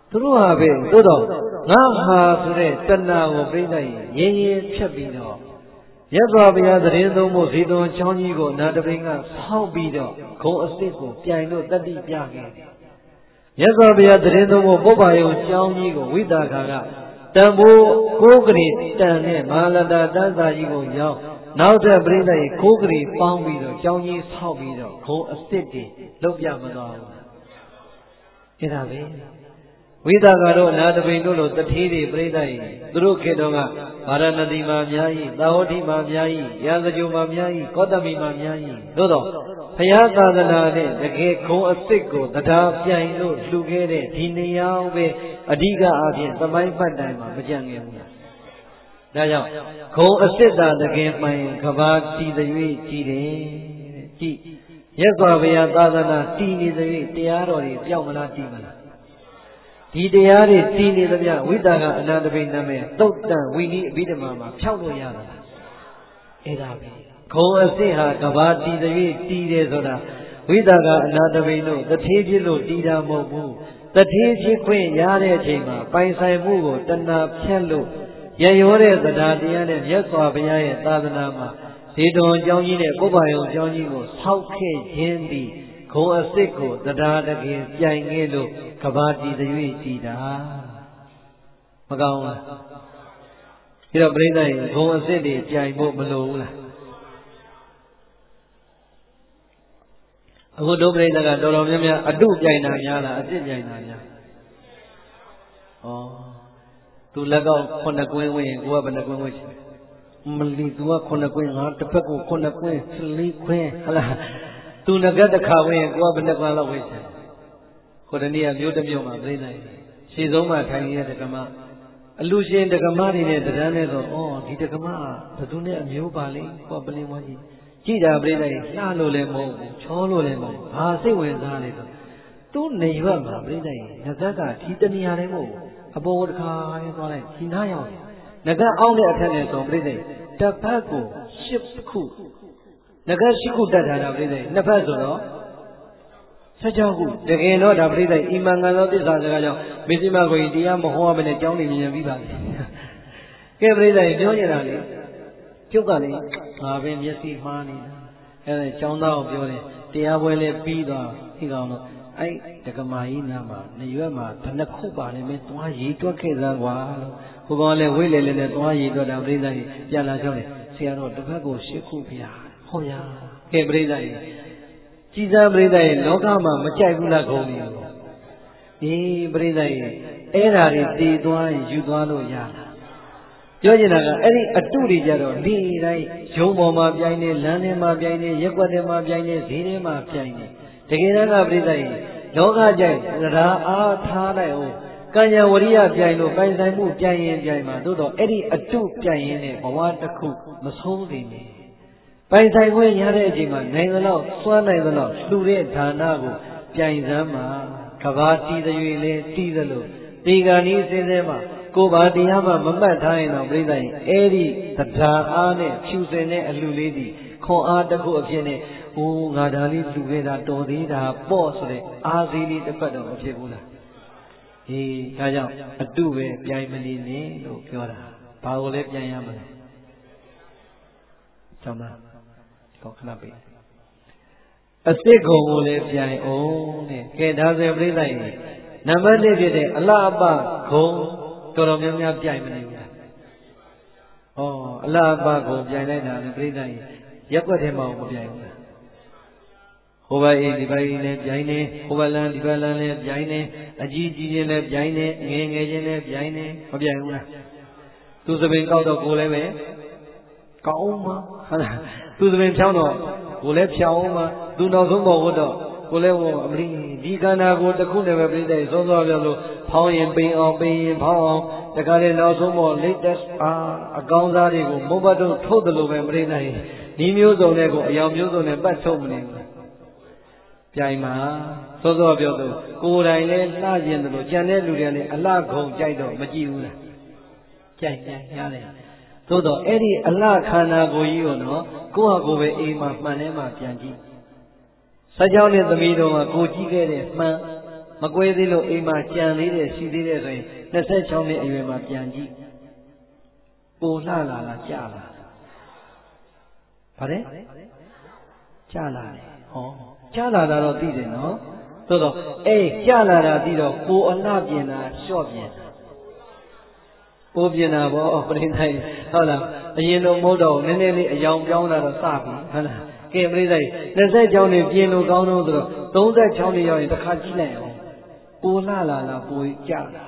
သူတို့ဟာပဲသို့တော့ငါဟာဆိုတဲ့တဏှာကိုပြိဿရေရေဖြတ်ပြီးတော့ရသော်ဘုရားသတင်းသုံးဖို့ဇေတဝန်ချောင်းကြီးကိုနာတပိန်ကဆောက်ပြီးတော့ဂုံအစ်စ်ကိုပြိုင်လို့တတိပြခဲ့တယ်ရသော်ဘုရားသတင်းသုံးဖို့ပုပ္ပါယုံချောင်းကြီးကိုဝိတာခါကတန်ဖိုးကိုးကလေးတန်နဲ့မဟာလတာတန်းစာကြီးကိုရောက်နောက်တဲ့ပြိဿရေကိုးကလေးပေါင်းပြီးတော့ချောင်းကြီးဆောက်ပြီးတော့ဂုံအစ်စ်တွေလုပ်ပြမသွားဘူးအဲ့ဒါပဲဝိသကာတို့နာတပိန်တို့လိုတထေးတွေပြိဿရေသူတို့ခေတ္တကဗာရဏသီမှာအများကြီးသာဝတိမှာအများကြီးရာဇဂုံမှာအများကြီးကောတမီမှာအများကြီးသို့တော့ဘုရားသာသနာနဲ့တကယ်ဂုံအစ်စ်ကိုတရားပြိုင်လို့လှူခဲ့တဲ့ဒီနေရာပဲအဓိကအပြင်သမိုင်းပတ်တိုင်မှာမကြံခဲ့ဘူးလားဒါကြောင့်ဂုံအစ်စ်သာတကယ်မှန်ကဘာတည်သည်ကြည်တယ်ကြည်ရက်စွာဘုရားသာသနာတည်နေသည်တရားတော်တွေပြောင်းမလားတည်မလားဒီတရားတွေတည်နေသမျှဝိတာကအနန္တပိနာမဲ့သုတ်တံဝိနည်းအဘိဓမ္မာမှာဖြောက်လို့ရတာအဲ့ဒါပဲဂုံအစ်စ်ဟာကဘာတည်သည်တည်တယ်ဆိုတာဝိတာကအနန္တပိတို့တထေးဖြစ်လို့တည်တာမဟုတ်ဘူးတထေးဖြစ်ခွင့်ရတဲ့အချိန်မှာပိုင်ဆိုင်မှုကိုတဏှာဖြတ်လို့ရရောတဲ့သဒ္ဓါတရားနဲ့မြတ်စွာဘုရားရဲ့သာသနာမှာဇေတဝန်ကျောင်းကြီးနဲ့ပုပ္ပါယုံကျောင်းကြီးကိုဆောက်ခဲ့ခြင်းသည်ဂုံအစ်စ်ကိုတရားတကယ်ပြိုင်ခဲ့လို့ကဘာတည်သည်တည်တာမကောင်းလားဒီတော့ပြိဿရေဂုံအစ်စ်တွေပြိုင်ဖို့မလိုဘူးလားအခုတို့ပြိဿကတော်တော်များများအတုပြိုင်တာများလားအစ်စ်ပြိုင်တာများဩသူလက်ကောက်9ကွင်းဝင်ကိုကဘယ်နှကွင်းဝင်ချင်မလီသူက9ကွင်းငါတစ်ဖက်ကို9ကွင်း14ကွင်းဟလားသူငကတစ်ခါဝင်ကိုကဘယ်နှကွင်းလောက်ဝင်ချင်ဟိုတနေ့ကမြို့တစ်မြို့မှာပြိဿရေရှေ့ဆုံးမှာထိုင်နေတဲ့ဓမ္မအလူရှင်ဓမ္မတွေနဲ့တရားနဲ့ဆိုဩဒီဓမ္မဘယ်သူနဲ့အမျိုးပါလိကိုကပလင်ဝါကြီးကြည်တာပြိဿရေလှလို့လည်းမဟုတ်ဘူးချောလို့လည်းမဟုတ်ဘူးဘာစိတ်ဝင်စားလဲဆိုသူ့နေရွက်မှာပြိဿရေငကကဒီတဏှာလည်းမဟုတ်ဘူးအပေါ်တစ်ခါလေးသွားလိုက်ဒီနားရောက်ငကအောင်းတဲ့အထက်နဲ့ဆိုပြိဿရေတစ်ဖက်ကို10ခုငက10ခုတတ်ထားတာပြိဿရေနှစ်ဖက်ဆိုတော့16ခုတကယ်တော့ဒါပြိဿရေအီမန်ကန်သောသစ္စာစကားကြောင့်မေဇိမကိုကြီးတရားမဟောရမနဲ့ကြောင်းနေမြင်ပြီးပါလေကဲပြိဿရေပြောနေတာလေကျုပ်ကလေငါပဲမျက်စိမှားနေတာအဲဒါကျောင်းသားကိုပြောတယ်တရားပွဲလေးပြီးသွားဒီကောင်တော့အဲ့တက္ကမကြီးနာမှာနေရွက်မှာဘယ်နှခုပါလဲမင်းသွားရေတွက်ခဲ့သလားကွာလို့ဟိုကောင်လည်းဝိလေလည်းနဲ့သွားရေတွက်တာပြိဿရေပြန်လာကြောင်းတယ်ဆရာတော်တစ်ဖက်ကို10ခုဗျာဟောဗျာကဲပြိဿရေကြည်စားပြိဿရေလောကမှာမကြိုက်ဘူးလားခုံကြီးအေးပြိဿရေအဲ့ဓာတွေတည်သွားယူသွားလို့ရလားပြောချင်တာကအဲ့ဒီအတုတွေကြတော့ဒီတိုင်းရုံပေါ်မှာပြိုင်နေလမ်းထဲမှာပြိုင်နေရက်ွက်ထဲမှာပြိုင်နေဈေးထဲမှာပြိုင်နေတကယ်တမ်းကပြိဿရေလောကကြိုက်တရားအားထားလိုက်အောင်ကံဉာဏ်ဝရိယပြိုင်လို့ပိုင်ဆိုင်မှုပြိုင်ရင်ပြိုင်မှာသို့တော့အဲ့ဒီအတုပြိုင်ရင်နဲ့ဘဝတစ်ခုမဆုံးသေးနဲ့ပိုင်ဆိုင်ခွင့်ရတဲ့အချိန်မှာနိုင်သလောက်စွမ်းနိုင်သလောက်လှူတဲ့ဌာနကိုပြိုင်စမ်းမှာကဘာတည်တွေလေတည်သလိုဒီကံဤစင်းစဲမှာကိုယ်ဘာတရားမှမမှတ်ထားရင်တော့ပြိဿရင်အဲ့ဒီတရားအားနဲ့ဖြူစင်တဲ့အလှလေးဒီခွန်အားတစ်ခုအဖြစ်နဲ့ဟိုငါဒါလေးလှူခဲ့တာတော်သေးတာပေါ့ဆိုတဲ့အားစီးလေးတစ်ပတ်တော့မဖြစ်ဘူးလားအေးဒါကြောင့်အတုပဲပြိုင်မနေနဲ့လို့ပြောတာဘာကိုလဲပြိုင်ရမလဲကျောင်းသားတော့ခဏပေးအစ်စ်ကုံကိုလည်းပြိုင်အောင်တဲ့ကဲဒါဆိုပြိဿရင်နံပါတ်1ဖြစ်တဲ့အလှအပဂုံတော်တော်များများပြိုင်မနေဘူးလားဩအလှအပဂုံပြိုင်လိုက်တာလည်းပြိဿရင်ရက်ွက်ထဲမှာမပြိုင်ဘူးလားဟိုဘက်အေးဒီဘက်အေးလည်းပြိုင်နေဟိုဘက်လန်းဒီဘက်လန်းလည်းပြိုင်နေအကြီးကြီးချင်းလည်းပြိုင်နေငယ်ငယ်ချင်းလည်းပြိုင်နေမပြိုင်ဘူးလားသူသပင်ကောက်တော့ကိုလည်းပဲကောက်အောင်မဟုတ်လားသူသပင်ဖြောင်းတော့ကိုလည်းဖြောင်းအောင်မသူနောက်ဆုံးပေါ်တော့ကိုလည်းဟိုအမလီဒီကန္နာကိုတစ်ခုနဲ့ပဲပြိတဲ့စောစောပြောလို့ဖောင်းရင်ပိန်အောင်ပိန်ရင်ဖောင်းအောင်တခါလေနောက်ဆုံးပေါ် latest အကောင်းစားတွေကိုမုတ်ဘတ်တို့ထုတ်တယ်လို့ပဲမရနိုင်ဒီမျိုးစုံနဲ့ကိုအယောင်မျိုးစုံနဲ့ပတ်ထုတ်မနေဘူးပြိုင်မှာစောစောပြောလို့ကိုယ်တိုင်လည်းလှကျင်တယ်လို့ကြံတဲ့လူတွေလည်းအလှခုံကြိုက်တော့မကြည့်ဘူးလားကြိုက်ရတယ်သို့တော့အဲ့ဒီအလှခန္ဓာကိုယ်ကြီးကိုနော်ကိုယ့်ဟာကိုယ်ပဲအိမ်မှာမှန်ထဲမှာပြန်ကြည့်စကြောင်းနဲ့သမီးတော်ကကိုကြည့်ခဲ့တဲ့မှန်မကွဲသေးလို့အိမ်မှာကြံသေးတယ်ရှိသေးတယ်ဆိုရင်26နှစ်အရွယ်မှာပြန်ကြည့်ပိုလှလာလားကြာလာဗါတယ်ကြာလာတယ်ဟောကြာလာတာတော့သိတယ်နော်သို့တော့ကြာလာတာသိတော့ကိုအလှပြင်တာလျှော့ပြင်တာပိုးပြင်တာဗောပရိသတ်ဟုတ်လားအရင်တော့မဟုတ်တော့နည်းနည်းလေးအယောင်ပြောင်းလာတော့စပြီဟုတ်လားကဲပရိသတ်26နှစ်ပြင်လို့ကောင်းတော့ဆိုတော့36နှစ်ရောက်ရင်တစ်ခါကြည့်လိုက်အောင်ပိုလှလာလားပိုကြာလာ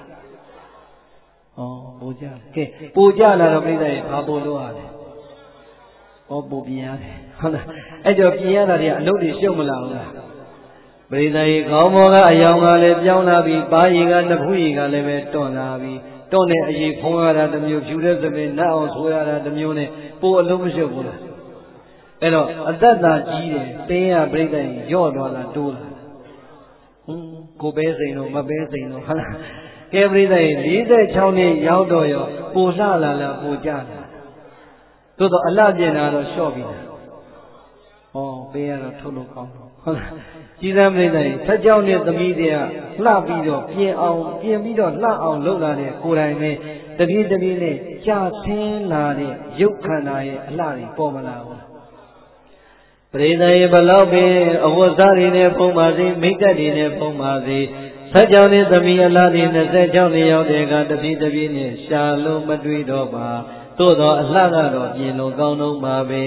ပိုကြာကဲပိုကြာလာတော့ပရိသတ်ဘာပိုလို့ရလဲပိုပြင်ရတယ်ဟုတ်လားအဲ့တော့ပြင်ရတာတွေကအလုပ်တွေရှုပ်မလာဘူးလားပရိသတ်ခေါင်းပေါ်ကအယောင်ကလည်းပြောင်းလာပြီပါးရည်ကနှစ်ဖူးရည်ကလည်းပဲတွန့်လာပြီတွန့်တဲ့အရေးဖုံးရတာတစ်မျိုးဖြူတဲ့သမင်နတ်အောင်ဆိုရတာတစ်မျိုးနဲ့ပိုအလုံးမရှုပ်ဘူးလားအဲ့တော့အသက်သာကြီးတယ်တင်းရပရိသတ်ရော့သွားလားတိုးလားကိုပဲစိန်တော့မပဲစိန်တော့ဟုတ်လားကဲပရိသတ်46နှစ်ရောက်တော့ရောပိုလှလာလားပိုကြလားသို့တော့အလှပြင်တာတော့လျှော့ပြီလားပေးရတော့ထုတ်လို့ကောင်းတော့ဟုတ်လားကြီးစံပရိသတ်16နှစ်သမီးတွေကလှပြီးတော့ပြင်ပြီးတော့လှအောင်လုပ်လာတဲ့ကိုယ်တိုင်ပဲတပြေးတပြေးနဲ့ကြာဆင်းလာတဲ့ရုပ်ခန္ဓာရဲ့အလှတွေပေါ်မလာဘူးပရိသတ်ဘလောက်ပင်အဝတ်စားတွေနဲ့ဖုံးပါစေမိတ်ကပ်တွေနဲ့ဖုံးပါစေ16နှစ်သမီးအလှတွေ26နှစ်ရောက်တဲ့အခါတပြေးတပြေးနဲ့ရှာလို့မတွေ့တော့ပါသို့တော့အလှကတော့ပြင်လို့ကောင်းတော့ပါပဲ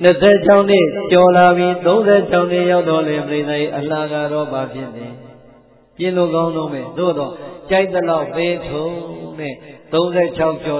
26နှစ်ကျော်လာပြီ36နှစ်ရောက်တော့လေပြိဿရဲ့အလှကတော့ဘာဖြစ်လဲပြင်လို့ကောင်းတော့မယ်သို့တော့ကြိုက်တဲ့လောက်ပေးထုံနဲ့36ကျော်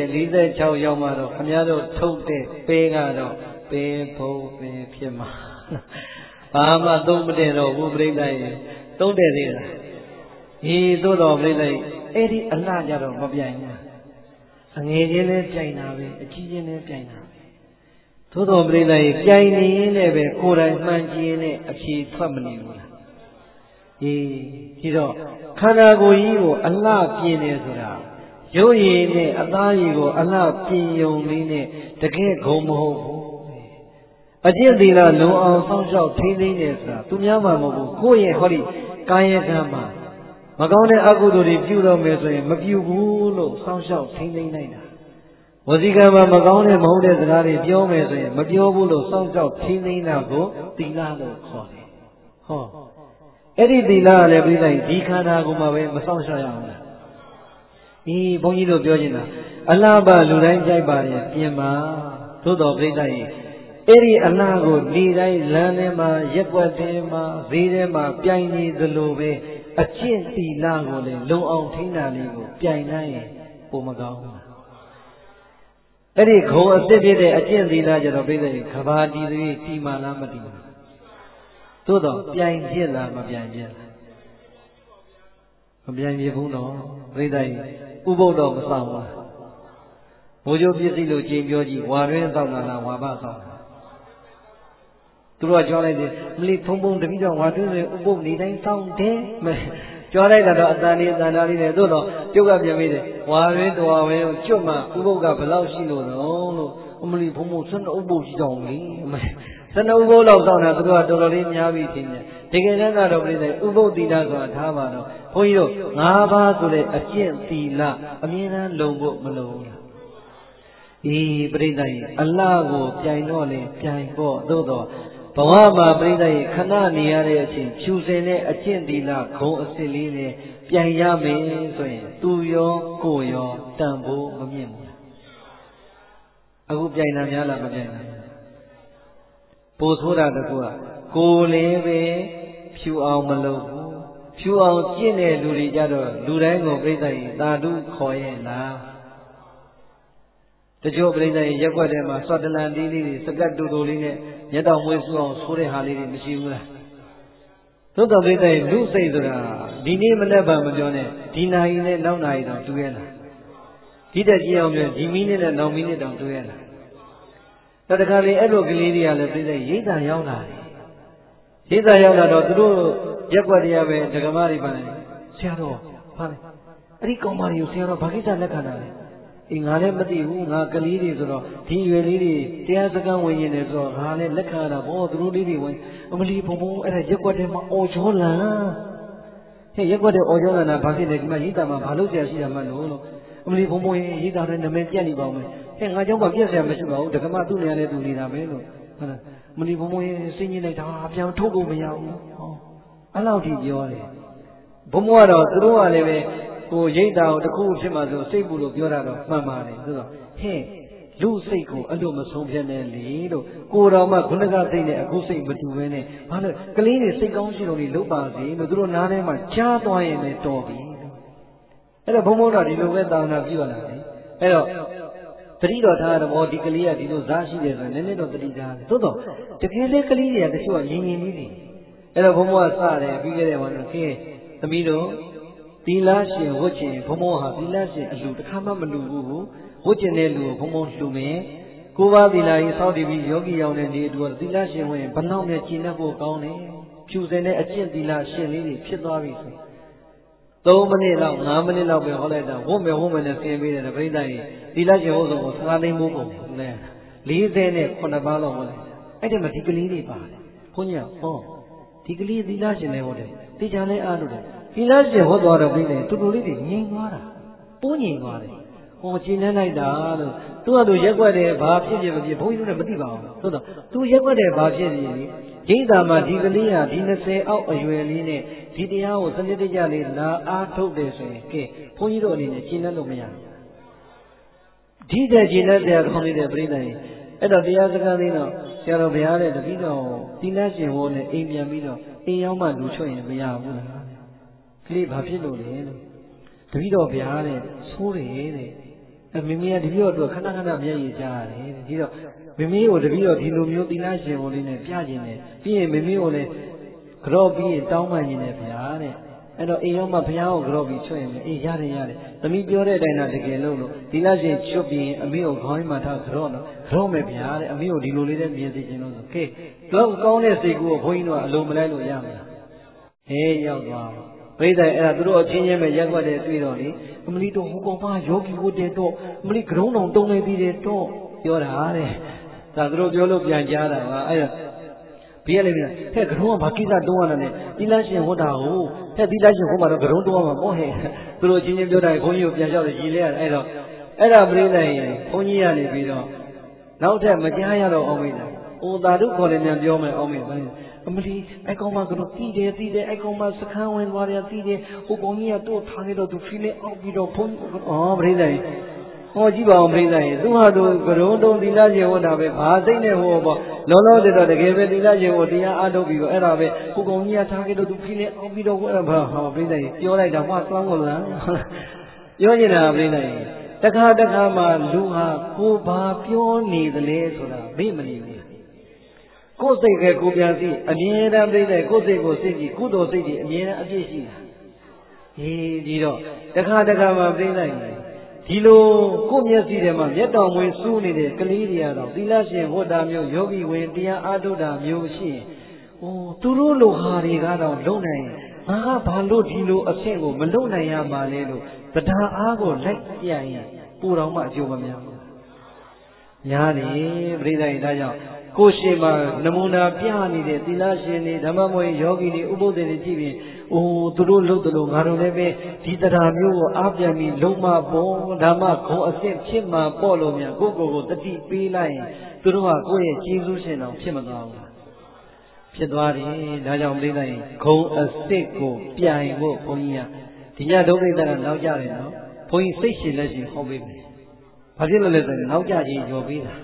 46ရောက်မှတော့ခမည်းတော်ထုတ်တဲ့ပေးကတော့ပေးဖို့ပဲဖြစ်မှာဘာမှသုံးမတင်တော့ဘူးပြိဿရဲ့သုံးတယ်သေးလားသို့တော့ပြိဿအဲ့ဒီအလှကြတော့မပြိုင်ဘူးအငယ်ချင်းလည်းပြိုင်တာပဲအကြီးချင်းလည်းပြိုင်တာသို့တော်ပြိဿရဲ့ပြိုင်နေရင်လည်းပဲကိုယ်တိုင်မှန်ကြည့်ရင်အဖြေထွက်မနေဘူးလားဒီတော့ခန္ဓာကိုယ်ကြီးကိုအလှပြင်နေဆိုတာရုပ်ရည်နဲ့အသားရည်ကိုအလှပြင်ယုံလေးနဲ့တကယ်ဂုံမဟုတ်ဘူးအကျင့်သီလလုံအောင်စောင့်ရှောက်ထိန်းသိမ်းနေဆိုတာသူများမှမဟုတ်ဘူးကိုယ့်ရဲ့ဟောဒီကာယကံမှာမကောင်းတဲ့အကုသိုလ်တွေပြုတော့မယ်ဆိုရင်မပြုဘူးလို့စောင့်ရှောက်ထိန်းသိမ်းနိုင်တာဝစီကံမှာမကောင်းတဲ့မဟုတ်တဲ့စကားတွေပြောမယ်ဆိုရင်မပြောဘူးလို့စောင့်ရှောက်ထိန်းသိမ်းတာကိုသီလလို့ခေါ်တယ်အဲ့ဒီသီလကလည်းပြိဿဒီခန္ဓာကိုယ်မှာပဲမစောင့်ရှောက်ရအောင်လားဘုန်းကြီးတို့ပြောနေတာအလားပါလူတိုင်းကြိုက်ပါရဲ့ပြင်ပါသို့တော်ပြိဿအဲ့ဒီအလားကိုဒီတိုင်းလမ်းထဲမှာရက်ွက်ထဲမှာဈေးထဲမှာပြိုင်နေသလိုပဲအကျင့်သီလကိုလည်းလုံအောင်ထိန်းတာလေးကိုပြိုင်နိုင်ရင်ပိုမကောင်းဘူးအဲ့ဒီခုံအစ်စ်ဖြစ်တဲ့အကျင့်သီလကြတော့ပြိဿကဘာတီးသေးတီမာလားမတီးဘူးသို့တော့ပြိုင်ဖြစ်လားမပြိုင်ဖြစ်လားမပြိုင်ဖြစ်ဘူးတော့ပြိဿဥပုပ်တော့မဆောင်ဘူးဘိုးကျိုးပစ္စည်းလို့ကြင်ပြောကြည့်ဝါရင်းသောက်တာလားဝါဘသောက်တာသူတို့ကကြောလိုက်တယ်မလီဖုံဖုံတပည့်တော်ဝါတွင်းဆိုဥပုပ်နေတိုင်းစောင့်တယ်ကြွားလိုက်တာတော့အတန်လေးအတန်သားလေးနဲ့သို့တော့ကျုပ်ကပြန်ပြီးတယ်ဝါရင်းတော်ဝဲကျွတ်မှဥပုပ်ကဘယ်လောက်ရှိလို့တော့လို့အမလီဖုံဖုံ12ဥပုပ်ရှိတော့လေ12ဥပုပ်လောက်စောင့်တာသူတို့ကတော်တော်လေးများပြီထင်တယ်တကယ်တမ်းကတော့ပြိဿဥပုပ်သီလဆိုတာထားပါတော့ဘုန်းကြီးတို့5ပါးဆိုတဲ့အကျင့်သီလအမြဲတမ်းလုံဖို့မလုံဘူးလားပရိသတ်ကြီးအလားကိုပြိုင်တော့လေပြိုင်ဖို့သို့တော့ဘဝမှာပရိသတ်ကြီးခဏနေရတဲ့အချိန်ဖြူစင်တဲ့အကျင့်သီလဂုဏ်အစစ်လေးနဲ့ပြိုင်ရမယ်ဆိုရင်သူရောကိုရောတန်ဖိုးမမြင့်ဘူးအခုပြိုင်တာများလားမပြိုင်ဘူးပိုဆိုးတာတကူကကိုလည်းပဲဖြူအောင်မလုပ်ဘူးဖြူအောင်ကျင့်တဲ့လူတွေကြတော့လူတိုင်းကိုပြိသတ်ရင်သာဓုခေါ်ရဲ့လားတချို့ပြိသတ်ရင်ရက်ွက်ထဲမှာစောတလန်တီးလေးတွေစကတ်တူတူလေးနဲ့မျက်တောင်မွေးဆူအောင်ဆိုးတဲ့ဟာလေးတွေမရှိဘူးလားသို့တော်ပြိသတ်ရင်လူစိတ်ဆိုတာဒီနေ့မနေ့ပါမပြောနဲ့ဒီနာရီနဲ့နောက်နာရီတောင်တူရဲ့လားဒီတက်ကြီးအောင်ပြောဒီမိနစ်နဲ့နောက်မိနစ်တောင်တူရဲ့လားတခါလေအဲ့လိုကလေးတွေကလည်းပြိသတ်ရိတ်တာရောက်လာတယ်ရိတ်တာရောက်လာတော့သူတို့ရက်ွက်တရားပဲဒကမတွေပါလေဆရာတော်ဟာလေအဲ့ဒီကောင်မတွေကိုဆရာတော်ဘာကိစ္စလက်ခံတာလဲငါလည်းမသိဘူးငါကလေးတွေဆိုတော့ဒီရွယ်လေးတွေတရားစခန်းဝင်ရင်လည်းဆိုတော့ငါလည်းလက်ခံရတာဘောသူတို့လေးတွေဝင်အမလီဘုံဘုံအဲ့ဒါရက်ွက်ထဲမှာအော်ချောလန်ရက်ွက်တဲ့အော်ကြောနာဘာဖြစ်လဲဒီမှာရိတ်တာမှာဘာလို့ဆရာရှိတာမှလို့အမလီဘုံဘုံရိတ်တာနဲ့နာမည်ပြတ်နေပါဦးမယ်ငါเจ้าကပြက်ဆရာမရှိပါဘူးဒကမသူ့နေရာနဲ့သူနေတာပဲလို့ဟုတ်လားမလီဘုံဘုံစိတ်ညစ်လိုက်တာပြန်ထုတ်ဖို့မရဘူးဟောအဲ့လောက်ထိပြောတယ်ဘုံဘုံကတော့သူတို့ကလည်းပဲကိုရိတ်တာကိုတစ်ခုဖြစ်မှဆိုစိတ်ပူလို့ပြောတာတော့မှန်ပါတယ်ဆိုတော့ဟဲ့လူစိတ်ကိုအဲ့လိုမဆုံးဖြတ်နဲ့လေလို့ကိုတော်မှခုနကစိတ်နဲ့အခုစိတ်မတူဘဲနဲ့ဘာလို့ကလေးတွေစိတ်ကောင်းရှိလို့လုပ်ပါစေလို့သူတို့နားထဲမှာကြားသွားရင်လည်းတော်ပြီအဲ့တော့ဘုံဘုံတော့ဒီလိုပဲသာနာပြုရတာလေအဲ့တော့တတိတော်ထားတော့ဒီကလေးကဒီလိုဇာရှိတယ်ဆိုရင်နည်းနည်းတော့တတိထားတယ်သို့တော့တကယ်လေကလေးတွေကတချို့ကငြင်းငြင်းလေးတွေအဲ့တော့ဘုံဘုံကစတယ်ပြီးခဲ့တဲ့วันတော့ကဲသမီးတို့သီလရှင်ဝတ်ကျင်ဘုံဘုံဟာသီလရှင်အလူတစ်ခါမှမလူဘူးဝတ်ကျင်တဲ့လူကိုဘုံဘုံလှူမယ်ကိုးပါးသီလကြီးစောင့်တည်ပြီးယောဂီရောက်တဲ့နေအတူသီလရှင်ဝင်ဘလောက်မြတ်ကျင့်တတ်ဖို့ကောင်းတယ်ဖြူစင်တဲ့အကျင့်သီလရှင်လေးတွေဖြစ်သွားပြီဆို3မိနစ်လောက်5မိနစ်လောက်ပဲဟောလိုက်တာဝတ်မယ်နဲ့ဆင်းပေးတယ်ပြိဿကြီးသီလရှင်ဟုတ်ဆုံးကို15သိန်းမိုးပုံနဲ့49ပါးလောက်ဟောလိုက်အဲ့ဒီမှာဒီကလေးတွေပါတယ်ဘုန်းကြီးဟောဒီကလေးသီလရှင်လည်းဟောတယ်တေချာလည်းအားလို့တယ်သီလရှင်ဟောသွားတော့ပြိဿတူတူလေးတွေငြိမ်သွားတာပိုးငြိမ်သွားတယ်ဟောကျင်းနေလိုက်တာလို့သူကသူရက်ွက်တယ်ဘာဖြစ်ဖြစ်မဖြစ်ဘုန်းကြီးတို့လည်းမသိပါဘူးသို့တော့သူရက်ွက်တယ်ဘာဖြစ်နေလဲရိတ်တာမှာဒီကလေးဟာဒီ20အောက်အရွယ်လေးနဲ့ဒီတရားကိုစနစ်တကျလေးလာအားထုတ်တယ်ဆိုရင်ကဲဘုန်းကြီးတို့အနေနဲ့ကျင့်တတ်လို့မရဘူးဒီတဲ့ကျင့်တတ်တဲ့ခေါင်းလေးတဲ့ပြိဿကြီးအဲ့တော့တရားစကားလေးတော့ဆရာတော်ဘုရားတဲ့တပည့်တော်သီလရှင်ဟောနဲ့အိမ်ပြန်ပြီးတော့အိမ်ရောက်မှလူချွတ်ရင်မရဘူးလားကလေးဘာဖြစ်လို့လဲလို့တပည့်တော်ဘုရားတဲ့ဆိုးတယ်တဲ့မိမိကတပည့်တော်တို့ခဏခဏမျက်ရည်ကြားရတယ်ဒီတော့မိမိကိုတပည့်တော်ဒီလိုမျိုးသီလရှင်ဝင်လေးနဲ့ပြခြင်းနဲ့ပြီးရင်မိမိကိုလည်းကြော့ပြီးတောင်းပန်ခြင်းနဲ့ဗျာတဲ့အဲ့တော့အိမ်ရောက်မှဘုရားကိုကြော့ပြီးချွတ်ရင်အေးရတယ်သမီးပြောတဲ့အတိုင်းသာတကယ်လို့သီလရှင်ချွတ်ပြီးအမေကိုခေါင်းမှာထားကြော့တော့ကြော့မယ်ဗျာတဲ့အမေကိုဒီလိုလေးနဲ့မြင်သိခြင်းလို့ဆိုကဲတော့ကောင်းတဲ့စိတ်ကူကိုဘုန်းကြီးတို့ကအလုံးမလိုက်လို့ရမှာဟေးရောက်သွားပြိဿအဲ့ဒါသူတို့အချင်းချင်းပဲရက်ွက်တဲ့တွေ့တော့လေအမလီတို့ဟိုကောင်ပါယောဂီကိုတဲ့တော့အမလီကရုံးတော်တုံးနေသေးတယ်တော့ပြောတာတဲ့ဒါသူတို့ပြောလို့ပြန်ကြားတာပါအဲ့ဒါဘေးကလည်းပြန်ဟဲ့ကရုံးကဘာကိစ္စတုံးရတာလဲသီလရှင်ဟောတာဟုတ်ဟဲ့သီလရှင်ဟောမှာတော့ကရုံးတုံးရမှာပေါ့ဟဲ့သူတို့အချင်းချင်းပြောတာခွန်ကြီးကိုပြန်လျှောက်တယ်ရည်လဲရတယ်အဲ့တော့အဲ့ဒါပြိဿရင်ခွန်ကြီးကနေပြီးတော့နောက်ထပ်မကြားရတော့အောင်မေးတယ်အိုသာဓုခေါ်တယ်မြန်ပြောမယ်အောင်မေးပိုင်းအမလီအဲ့ကောင်မကတော့တီးတယ်အဲ့ကောင်မစခန်းဝင်သွားတယ်တီးတယ်ဟိုကောင်ကြီးကတော့ထားနေတော့သူဖီလေးအောက်ပြီးတော့ဖုန်းပြိဿရင်ဟောကြည့်ပါအောင်ပြိဿရင်သူဟာသူကရုံးတုံးသီလရှင်ဟောတာပဲဘာသိနေဟောပေါ့လောလောဆယ်တော့တကယ်ပဲသီလရှင်ဟောတရားအားထုတ်ပြီးတော့အဲ့ဒါပဲဟိုကောင်ကြီးထားခဲ့တော့သူဖီလေးအောက်ပြီးတော့ဟောဘာဟောပြိဿရင်ပြောလိုက်တာမှသွားမလားပြောနေတာပြိဿရင်တခါမှလူဟာကိုဘာပြောနေသလဲဆိုတာမေ့မနေဘူးကိုယ်စိတ်ကကိုပြန်စီအမြဲတမ်းပြိတဲ့ကိုယ်စိတ်ကိုစိတ်ကြည့်ကုသိုလ်စိတ်ကြီးအမြဲတမ်းအပြည့်ရှိတာဟေးဒီတော့တခါမှပြိလိုက်တယ်ဒီလိုကိုယ်မျက်စိထဲမှာမျက်တောင်မွေးစူးနေတဲ့ကလေးတွေကတော့သီလရှင်ဟောတာမျိုးယောဂီဝင်တရားအားထုတ်တာမျိုးရှိရင်သူတို့လိုဟာတွေကတော့လုံနိုင်ငါကဘာလို့ဒီလိုအဆင့်ကိုမလုံနိုင်ရမှာလဲလို့တရားအားကိုလိုက်ပြရင်ပူတော်မှအကျိုးမများဘူးညာနေပြိဿရင်ဒါကြောင့်ကိုရှိမှနမူနာပြနေတဲ့သီလရှင်တွေဓမ္မမွေယောဂီတွေဥပုသ္တေတွေကြည့်ပြီးသူတို့လုပ်တယ်လို့ငါတို့လည်းပဲဒီတရားမျိုးကိုအားပြန်ပြီးလုံးမပေါ်ဓမ္မဂုံအစစ်ဖြစ်မှပေါ့လို့များကိုကိုတတိပေးလိုက်ရင်သူတို့ကကိုယ့်ရဲ့ကျေးဇူးရှင်တော်ဖြစ်မသွားဘူးဖြစ်သွားတယ်ဒါကြောင့်ပြိဿရင်ဂုံအစစ်ကိုပြိုင်ဖို့ဘုန်းကြီးကဒီညဒုက္ခိတကနောက်ကြတယ်နော်ဘုန်းကြီးစိတ်ရှင်လက်ရှင်ဟောပေးမယ်ဘာဖြစ်လို့လဲဆိုရင်နောက်ကြခြင်းရောပေးတာ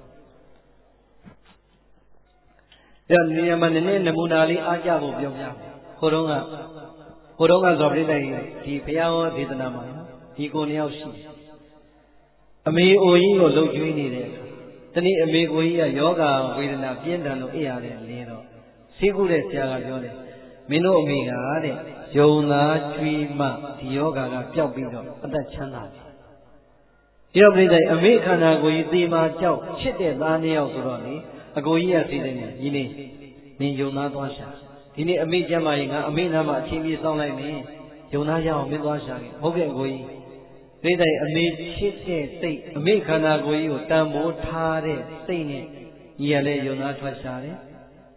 ဒါနေရာမှာနည်းနည်းနမူနာလေးအားကြဖို့ပြောပြမယ်ဟိုတုန်းကဆိုပြိဿရင်ဒီဘုရားဟောဒေသနာမှာဒီကိုနှစ်ယောက်ရှိအမေအိုကြီးကိုလှုပ်ကြွေးနေတဲ့တနည်းအမေကိုကြီးကယောဂဝေဒနာပြင်းထန်လို့အိပ်ရတယ်လင်းတော့ဆေးကုတဲ့ဆရာကပြောတယ်မင်းတို့အမေကတဲ့ယုံသာကျွေးမှဒီယောဂကပျောက်ပြီးတော့အသက်ချမ်းသာတယ်ဒီတော့ပြိဿအမေခန္ဓာကိုယ်ကြီးသေမာကြောက်ချစ်တဲ့သားနှစ်ယောက်ဆိုတော့လေအကိုကြီးကသိတယ်ညီလေးနင်ယုံသားသွားရှာဒီနေ့အမေကျမ်းမာရင်ငါအမေနာမှာအချင်းပြေးစောင်းလိုက်မယ်ယုံသားရအောင်မင်းသွားရှာခဲ့ဟုတ်ကဲ့အကိုကြီးသိတဲ့အမေချစ်တဲ့စိတ်အမေခန္ဓာကိုယ်ကြီးကိုတန်ဖိုးထားတဲ့စိတ်နဲ့ညီရလဲယုံသားထွက်ရှာတယ်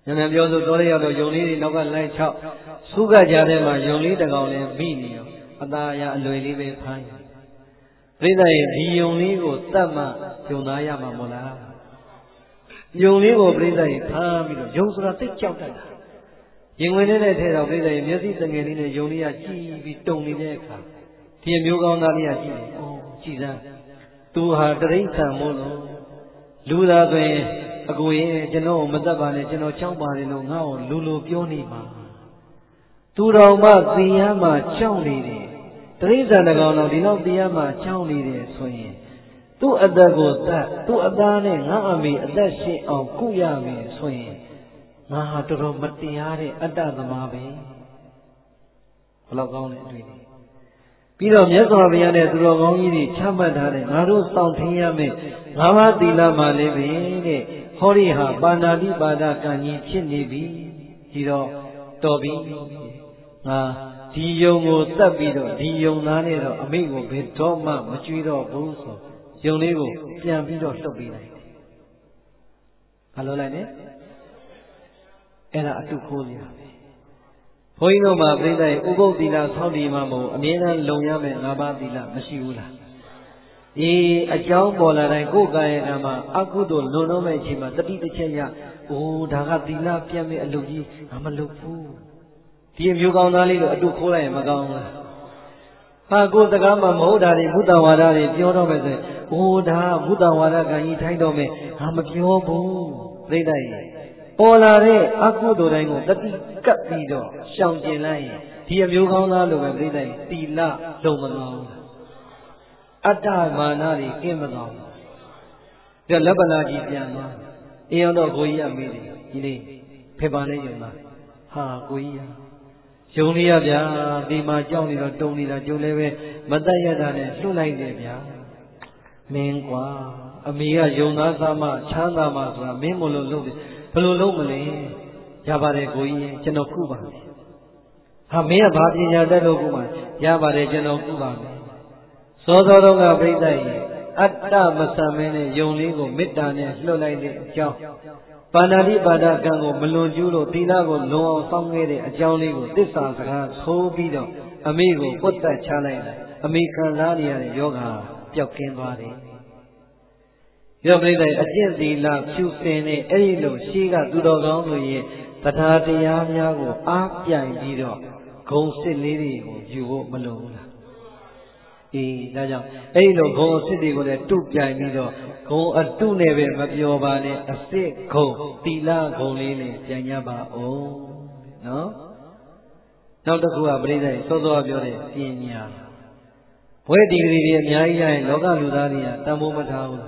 ညံပြောဆိုတော်ရရောက်တော့ယုံလေးတွေနောက်ကလိုက်ချောက်စုကကြတဲ့မှာယုံလေးတကောင်လည်းမိနေရောအသားအရအလွယ်လေးပဲဖမ်းပြိဿရဲ့ဒီယုံလေးကိုတတ်မှယုံသားရမှာမို့လားယုံလေးကိုပြိဿရဲ့ဖမ်းပြီးတော့ယုံဆိုတာသိကြောက်တတ်တာရင်ဝင်နေတဲ့ထဲတော့ပြိဿရဲ့မျက်စိတငယ်လေးနဲ့ယုံလေးကကြည်ပြီးတုံနေတဲ့အခါဒီမျိုးကောင်းသားလေးကကြည်တယ်အော်ကြည်စမ်းသူဟာတရိစ္ဆာန်မို့လို့လူသားဆိုရင်အကိုရင်ကျွန်တော်မတတ်ပါနဲ့ကျွန်တော်ချောင်းပါတယ်လို့ငါ့ကိုလူလိုပြောနေမှာသူတော်မှသိရမှကြောက်နေတယ်တရိစ္ဆာန်တကောင်တော့ဒီလောက်သိရမှကြောက်နေတယ်ဆိုရင်သူ့အသက်ကိုတတ်သူ့အသားနဲ့ငါအမေအသက်ရှင်အောင်ကုရမယ်ဆိုရင်ငါဟာတော်တော်မတရားတဲ့အတ္တသမားပဲဘယ်လောက်ကောင်းလဲအတွေ့အပြီးတော့မြတ်စွာဘုရားနဲ့သူတော်ကောင်းကြီးတွေချမှတ်ထားတဲ့ငါတို့စောင့်ထင်းရမယ်ငါးပါးသီလမှလည်းပဲတဲ့ဟောဒီဟာပါဏာတိပါဒကံကြီးဖြစ်နေပြီဒီတော့တော်ပြီငါဒီယုံကိုတတ်ပြီးတော့ဒီယုံသားနဲ့တော့အမိကိုဘယ်တော့မှမကြွေးတော့ဘူးဆိုယုံလေးကိုပြန်ပြီးတော့လှုပ်ပေးလိုက်တယ်ဘာလို့လဲနဲ့အဲ့ဒါအတုခိုးနေတာဘုန်းကြီးတို့မှာပြိဿရဲ့ဥပုသ်သီလဆောက်တည်မှမဟုတ်အမြဲတမ်းလုံရမယ်၅ပါးသီလမရှိဘူးလားအေးအကြောင်းပေါ်လာတိုင်းကိုယ်ကာယကံမှာအကုသိုလ်လွန်တော့မဲ့အချိန်မှာတတိတစ်ချက်ရအိုးဒါကသီလပြတ်မဲ့အလုပ်ကြီးငါမလုပ်ဘူးဒီမျိုးကောင်းသားလေးတို့အတုခိုးလိုက်ရင်မကောင်းဘူးလားဟာကိုယ်စကားမှမဟုတ်တာတွေဘုဒ္ဓဝါဒတွေပြောတော့မယ်ဆိုရင်အိုးဒါဘုဒ္ဓဝါဒကံကြီးထိုင်းတော့မယ်ငါမပြောဘူးပြိဿရဲ့ပေါ်လာတဲ့အကုသိုလ်တိုင်းကိုတတိကပ်ပြီးတော့ရှောင်ကျင်လိုက်ရင်ဒီအမျိုးကောင်းသားလိုပဲပြိဿရဲ့သီလလုံမကောင်းဘူးအတ္တမာနတွေကင်းမကောင်းဘူးဒါလက်ပလာကြီးပြန်သွားအင်းတော့ကိုကြီးကမေးတယ်ဒီလေးဖေပါနဲ့ယုံလားဟာကိုကြီးယုံနေရဗျာဒီမှာကြောက်နေတော့တုံနေတာကျုံလည်းပဲမတတ်ရတာနဲ့လှုပ်လိုက်တယ်ဗျာမင်းကွာအမေကယုံသားသားမှချမ်းသာမှဆိုတာမင်းမလို့လုပ်တယ်ဘယ်လိုလုပ်မလဲရပါတယ်ကိုကြီးကျွန်တော်ကုပါမယ်ဟာမင်းကဘာပညာတတ်လို့ကုပါရပါတယ်ကျွန်တော်ကုပါမယ်စောစောတုန်းကပြိဿရဲ့အတ္တမဆံမင်းနဲ့ယုံလေးကိုမေတ္တာနဲ့လှုပ်လိုက်တဲ့အကြောင်းပါဏာတိပါဒကံကိုမလွန်ကျူးလို့သီလကိုလွန်အောင်စောင့်ခဲ့တဲ့အကြောင်းလေးကိုသစ္စာစကားဆိုပြီးတော့အမိကိုပုတ်တက်ချလိုက်တယ်အမိခံစားနေရတဲ့ယောဂပျောက်ကင်းသွားတယ်ယောဂိတ္တအကျင့်သီလဖြူစင်တဲ့အဲ့ဒီလိုရှိကသူတော်ကောင်းတို့ရဲ့တရားတရားများကိုအားပြိုင်ပြီးတော့ဂုံစစ်လေးတွေကိုယူဖို့မလိုဘူးလားအေးဒါကြောင့်အဲ့ဒီလိုဂုံအစစ်တွေကိုလည်းတုပြိုင်ပြီးတော့ဂုံအတုနဲ့ပဲမပြောပါနဲ့အစစ်ဂုံသီလဂုံလေးနဲ့ပြန်ကြပါဦးနော်နောက်တစ်ခုကပြိဿရဲ့စောစောပြောတဲ့ပညာဘွဲဒီဂရီတွေအများကြီးရရင်လောကလူသားတွေကတန်ဖိုးမထားဘူး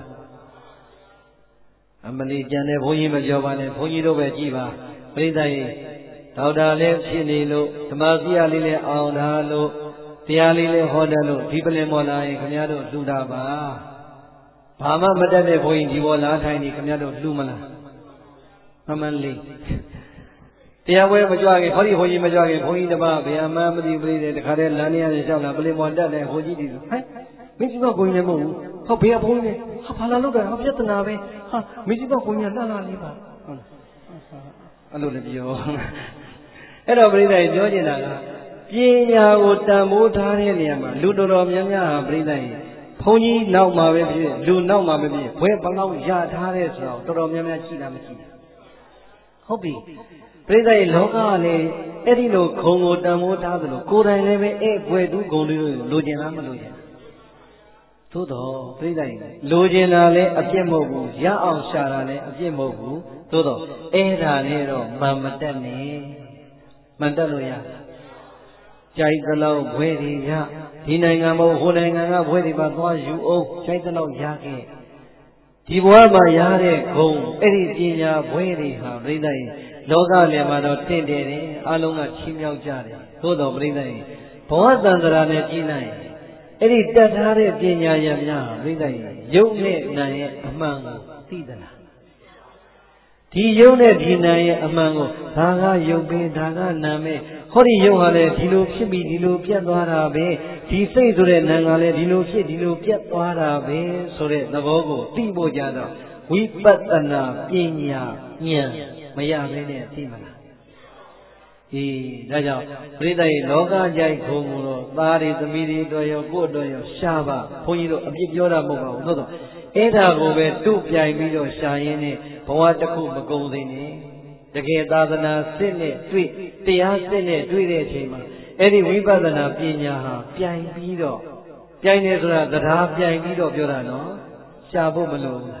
အမလီကျန်တဲ့ဘုန်းကြီးမပြောပါနဲ့ဘုန်းကြီးတို့ပဲကြည်ပါပြိဿရဲ့ဒေါက်တာလည်းဖြစ်နေလို့ဓမ္မစီရလေးလည်းအောင်ထားလို့တရားလေးလည်းဟောတယ်လို့ဒီပလင်ပေါ်လာရင်ခင်ဗျားတို့လှူတာပါဘာမှမတတ်တဲ့ဘုန်းကြီးဒီပေါ်လာထိုင်နေခင်ဗျားတို့လှူမလားမမလေးတရားပွဲမကြွခင်ဟောဒီဘုန်းကြီးမကြွခင်ဘုန်းကြီးတပါးဘယ်အမှမသိဘူးလေတခါတည်းလမ်းနေရလျှောက်လာပလင်ပေါ်တက်တယ်ဘုန်းကြီးဒီဟဲ့မင်းကြီးကဘုန်းကြီးလည်းမဟုတ်ဘူးဟောဘယ်ဘုန်းကြီးလဲဟာဘာလာလို့တာဟောပြဿနာပဲဟာမင်းကြီးကဘုန်းကြီးလှလှလေးပါဟုတ်လားအဲ့လိုလည်းပြောအဲ့တော့ပြိဿကြီးပြောနေတာကပညာကိုတန်ဖိုးထားတဲ့နေရာမှာလူတော်တော်များများဟာပြိဿကြီးဘုန်းကြီးနောက်မှာပဲဖြစ်လူနောက်မှာပဲဖြစ်ဘွဲဘလောက်ရထားတဲ့ဆိုတော့တော်တော်များများရှိတာမရှိဘူးဟုတ်ပြီပြိဿရဲ့လောကလည်းအဲ့ဒီလိုခုံကိုတန်ဖိုးထားသလိုကိုယ်တိုင်လည်းပဲအဲ့ဘွဲသူဂုံလေးလိုချင်လားမလိုချင်သို့တော့ပြိဿရဲ့လိုချင်တာလည်းအပြစ်မဟုတ်ဘူးရအောင်ရှာတာလည်းအပြစ်မဟုတ်ဘူးသို့တော့အဲ့ဒါနဲ့တော့မမတက်နဲ့မတက်လို့ရကြိုက်သလောက်ဘွဲတွေရဒီနိုင်ငံမဟုတ်ဟိုနိုင်ငံကဘွဲတွေပါသွားယူအောင်ကြိုက်သလောက်ရခဲ့ဒီဘဝမှာရတဲ့ဂုံအဲ့ဒီပညာဘွဲတွေဟာပြိဿရဲ့လောကလယ်မှာတော့တင့်တယ်တယ်အလုံးကချီးမြှောက်ကြတယ်သို့တော်ပြိဿရဲ့ဘဝတန်ត្រာနဲ့ကြည်လိုက်အဲ့ဒီတတ်ထားတဲ့ပညာရများပြိဿရဲ့ယုံနဲ့နာရဲ့အမှန်ကိုသိသလားဒီယုံနဲ့ဒီနာရဲ့အမှန်ကိုဒါကယုံပဲဒါကနာပဲဟောဒီယုံဟာလည်းဒီလိုဖြစ်ပြီးဒီလိုပြတ်သွားတာပဲဒီစိတ်ဆိုတဲ့နာကလည်းဒီလိုဖြစ်ဒီလိုပြတ်သွားတာပဲဆိုတဲ့သဘောကိုသိဖို့ကြတော့ဝိပဿနာပညာဉာဏ်မရဘဲနဲ့သိမလားဒါကြောင့်ပရိသတ်ရဲ့လောကကြိုက်ခုံကိုတော့သားတွေသမီးတွေတို့ရောကိုယ့်တို့ရောရှားပါဘုန်းကြီးတို့အပြစ်ပြောတာမဟုတ်ပါဘူးသို့တော့အဲ့ဒါကိုပဲတုပြိုင်ပြီးတော့ရှာရင်းနဲ့ဘဝတစ်ခုမကုန်သေးနဲ့တကယ်သာသနာစစ်နဲ့တွေ့တရားစစ်နဲ့တွေ့တဲ့အချိန်မှာအဲ့ဒီဝိပဿနာပညာဟာပြိုင်ပြီးတော့ပြိုင်နေဆိုတာတရားပြိုင်ပြီးတော့ပြောတာနော်ရှားဖို့မလိုဘူး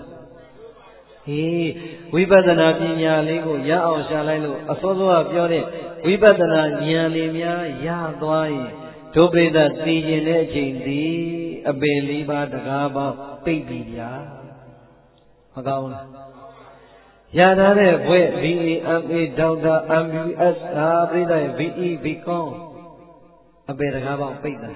ဝိပဿနာပညာလေးကိုရအောင်ရှာလိုက်လို့အစောစောကပြောတဲ့ဝိပဿနာဉာဏ်လေးများရသွားရင်ဒုပရိသတ်သိကျင်တဲ့အချိန်ဒီအပင်လေးပါးတကားပေါင်းပိတ်ပြီဗျာမကောင်းလားရထားတဲ့ဘွဲ့ VAMA ဒေါက်တာ MUS ပရိသတ် VE BCom အပင်တကားပေါင်းပိတ်တာ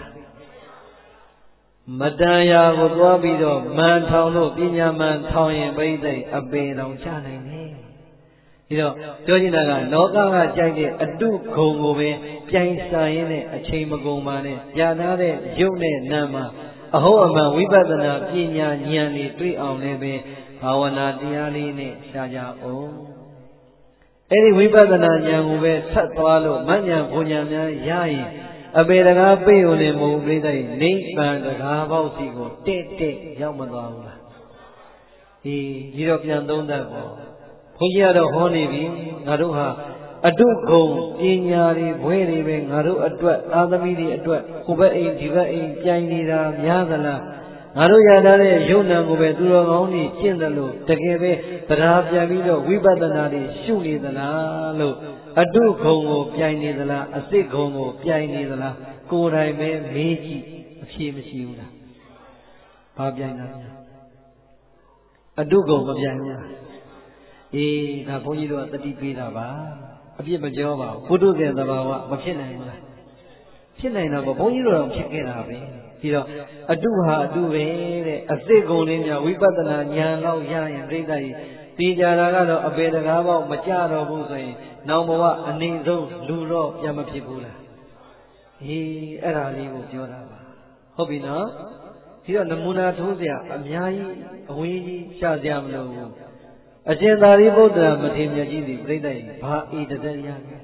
မတန်ရာကိုသွားပြီးတော့မန်ထောင်လို့ပညာမန်ထောင်ရင်ပရိသတ်အပင်တော်ချနိုင်တယ်ဒီတော့ပြောချင်တာကလောကကကြိုက်တဲ့အတုဂုံကိုပဲပြိုင်ဆိုင်ရင်းနဲ့အချိန်မကုန်ပါနဲ့ရထားတဲ့ရုပ်နဲ့နာမ်မှာအဟုတ်အမှန်ဝိပဿနာပညာဉာဏ်တွေတွေ့အောင်လည်းပဲဘာဝနာတရားလေးနဲ့ရှားကြအောင်အဲ့ဒီဝိပဿနာဉာဏ်ကိုပဲဆက်သွားလို့မဉဏ်ဘုံဉာဏ်များရရင်အပေတကားပိတ်ုံနဲ့မဟုတ်ပြိတ္တိနိဗ္ဗာန်တကားပေါက်စီကိုတဲ့ရောက်မသွားဘူးလားဒီတော့ပြန်သုံးသပ်ပေါ့ဘုန်းကြီးကတော့ဟောနေပြီငါတို့ဟာအတုဂုံပညာတွေဘွဲတွေပဲငါတို့အတွက်သာသမီတွေအတွက်ဟိုဘက်အိမ်ဒီဘက်အိမ်ပြိုင်နေတာများသလားငါတို့ရထားတဲ့ယုံနာကိုပဲသူတော်ကောင်းတွေကျင့်တယ်လို့တကယ်ပဲတရားပြန်ပြီးတော့ဝိပဿနာတွေရှုနေသလားလို့အတုဂုံကိုပြိုင်နေသလားအစစ်ဂုံကိုပြိုင်နေသလားကိုယ်တိုင်ပဲမေးကြည့်အဖြေမရှိဘူးလားဘာပြိုင်တာလဲအတုဂုံမပြိုင်ဘူးဒါဘုန်းကြီးတို့ကတတိပေးတာပါအပြစ်မပြောပါဘူးဘုဒ္ဓရဲ့သဘာဝမဖြစ်နိုင်ဘူးလားဖြစ်နိုင်တာပေါ့ဘုန်းကြီးတို့တော့ဖြစ်ခဲ့တာပဲပြီးတော့အတုဟာအတုပဲတဲ့အစစ်ကုံလေးများဝိပဿနာဉာဏ်လောက်ရရင်ပြိတ္တကြီးသိကြတာကတော့အပေတကားပေါက်မကြတော့ဘူးဆိုရင်နောင်ဘဝအနေဆုံးလူတော့ပြန်မဖြစ်ဘူးလားအဲ့ဒါလေးကိုပြောတာပါဟုတ်ပြီနော်ဒီတော့နမူနာထိုးစရာအများကြီးအဝေးကြီးရှာစရာမလိုဘူးအရှင်သာရိပုတ္တရာမထေရမြတ်ကြီးဒီပြိတ္တကြီးဘာဣတတရခဲ့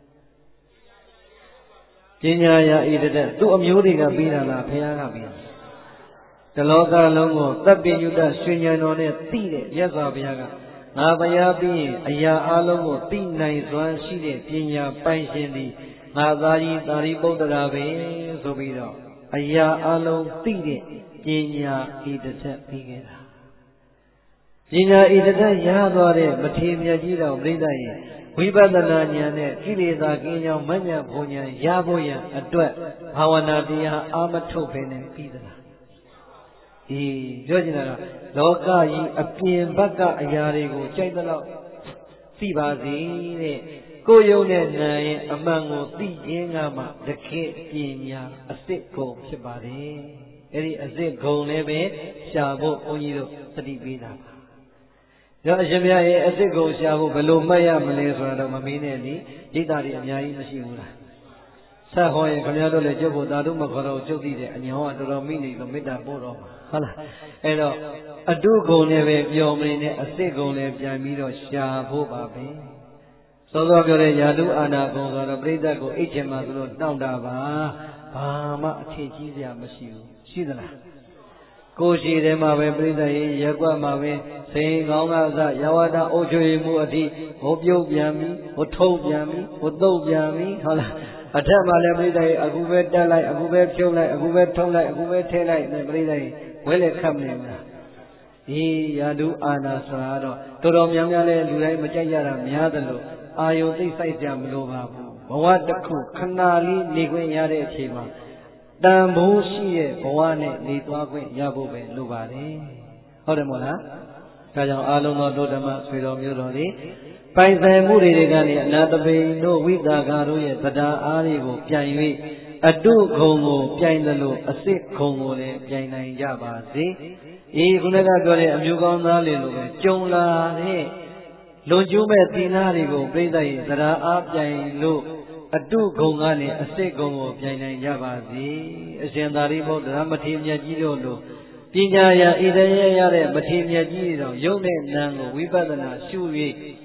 ပညာရာဣတတသူ့အမျိုးတွေကပြီးတာလားဘုရားကပြီးတာတလောကလုံးကိုသဗ္ဗညုတရွှေဉာဏ်တော်နဲ့သိတဲ့မြတ်စွာဘုရားကငါဘုရားပြီးရင်အရာအလုံးကိုသိနိုင်စွမ်းရှိတဲ့ပညာပိုင်ရှင်သည်ငါသားကြီးသာရိပုတ္တရာပဲဆိုပြီးတော့အရာအလုံးသိတဲ့ပညာဣတတပြီးခဲ့တာပညာဣတတရသွားတဲ့မထေရမြတ်ကြီးတော်ပြိတ္တရဲ့ဝိပဿနာဉာဏ်နဲ့ကိလေသာကင်းကြောင်းမဉဏ်ဘုံဉာဏ်ရဖို့ရန်အတွက်ဘာဝနာတရားအာမထုတ်ဖ ೇನೆ ပြီးသလားပြောချင်တာကလောကကြီးအပြင်ဘက်ကအရာတွေကိုကြိုက်သလောက်သိပါစေတဲ့ကိုယ်ယုံနဲ့နာရင်အမှန်ကိုသိခြင်းကမှတကယ်ပညာအစစ်ကုံဖြစ်ပါတယ်အဲ့ဒီအစစ်ဂုံလည်းပဲရှာဖို့ဘုန်းကြီးတို့သတိပေးတာပါတော့အရှင်ဘုရားရဲ့အစစ်ကုံရှာဖို့ဘယ်လိုမှတ်ရမလဲဆိုတာတော့မမေးနဲ့လေရိတ်တာတွေအများကြီးမရှိဘူးလားဆက်ဟောရင်ခင်ဗျားတို့လည်းကျုပ်ကိုသာဓုမခေါ်တော့ကျုပ်သိတဲ့အညောင်းကတော်တော်မိနေလို့မေတ္တာပို့တော့မှာဟုတ်လားအဲ့တော့အတုဂုံလည်းပဲပြောမနေနဲ့အစစ်ဂုံလည်းပြန်ပြီးတော့ရှာဖို့ပါပဲစောစောပြောတဲ့ယာတုအာနာဂုံဆိုတော့ပြိဿကိုအိတ်ချင်မှသူတို့နှောင့်တာပါဘာမှအထင်ကြီးစရာမရှိဘူးရှိသလားကိုရှိတယ်မှာပဲပြိဿရဲ့ရက်ွက်မှာပဲစိန်ကောင်းကစရဝတအုပ်ချုပ်မှုအထိဟိုပြုတ်ပြန်ပြီဟိုထုံပြန်ပြီဟိုတုတ်ပြန်ပြီဟုတ်လားအထက်မှာလည်းပြိဿရဲ့အခုပဲတက်လိုက်အခုပဲဖြုတ်လိုက်အခုပဲထုံလိုက်အခုပဲထဲလိုက်နဲ့ပြိဿရဲ့ဝဲလေခတ်မနေဘူးလားယာတုအာနာဆိုတာတော့တော်တော်များများလဲလူတိုင်းမကြိုက်ကြတာများတယ်လို့အာယုသိစိုက်ကြမလိုပါဘူးဘဝတစ်ခုခဏလေးနေခွင့်ရတဲ့အချိန်မှာတန်ဖိုးရှိတဲ့ဘဝနဲ့နေသွားခွင့်ရဖို့ပဲလိုပါတယ်ဟုတ်တယ်မို့လားဒါကြောင့်အာလုံးသောဒုဓမ္မဆွေတော်မျိုးတော်တွေပိုင်ဆိုင်မှုတွေကနေအနာတပိန်တို့ဝိသကာတို့ရဲ့တရားအားတွေကိုပြန်၍အတုဂုံကိုပြန်တယ်လို့အစစ်ဂုံကိုလည်းပြန်နိုင်ကြပါစေခုနကပြောတဲ့အမျိုးကောင်းသားလေးလိုပဲကြုံလာတဲ့လွန်ကျူးမဲ့သီလတွေကိုပြိဿရဲ့တရားအားပြန်လို့အတုဂုံကနေအစစ်ဂုံကိုပြန်နိုင်ကြပါစေအရှင်သာရိပုတ္တရာမထေရမြတ်ကြီးတို့လိုပညာရာဣတရေရတဲ့မထေရမြတ်ကြီးတော်ယုံတဲ့နံကိုဝိပဿနာရှု၍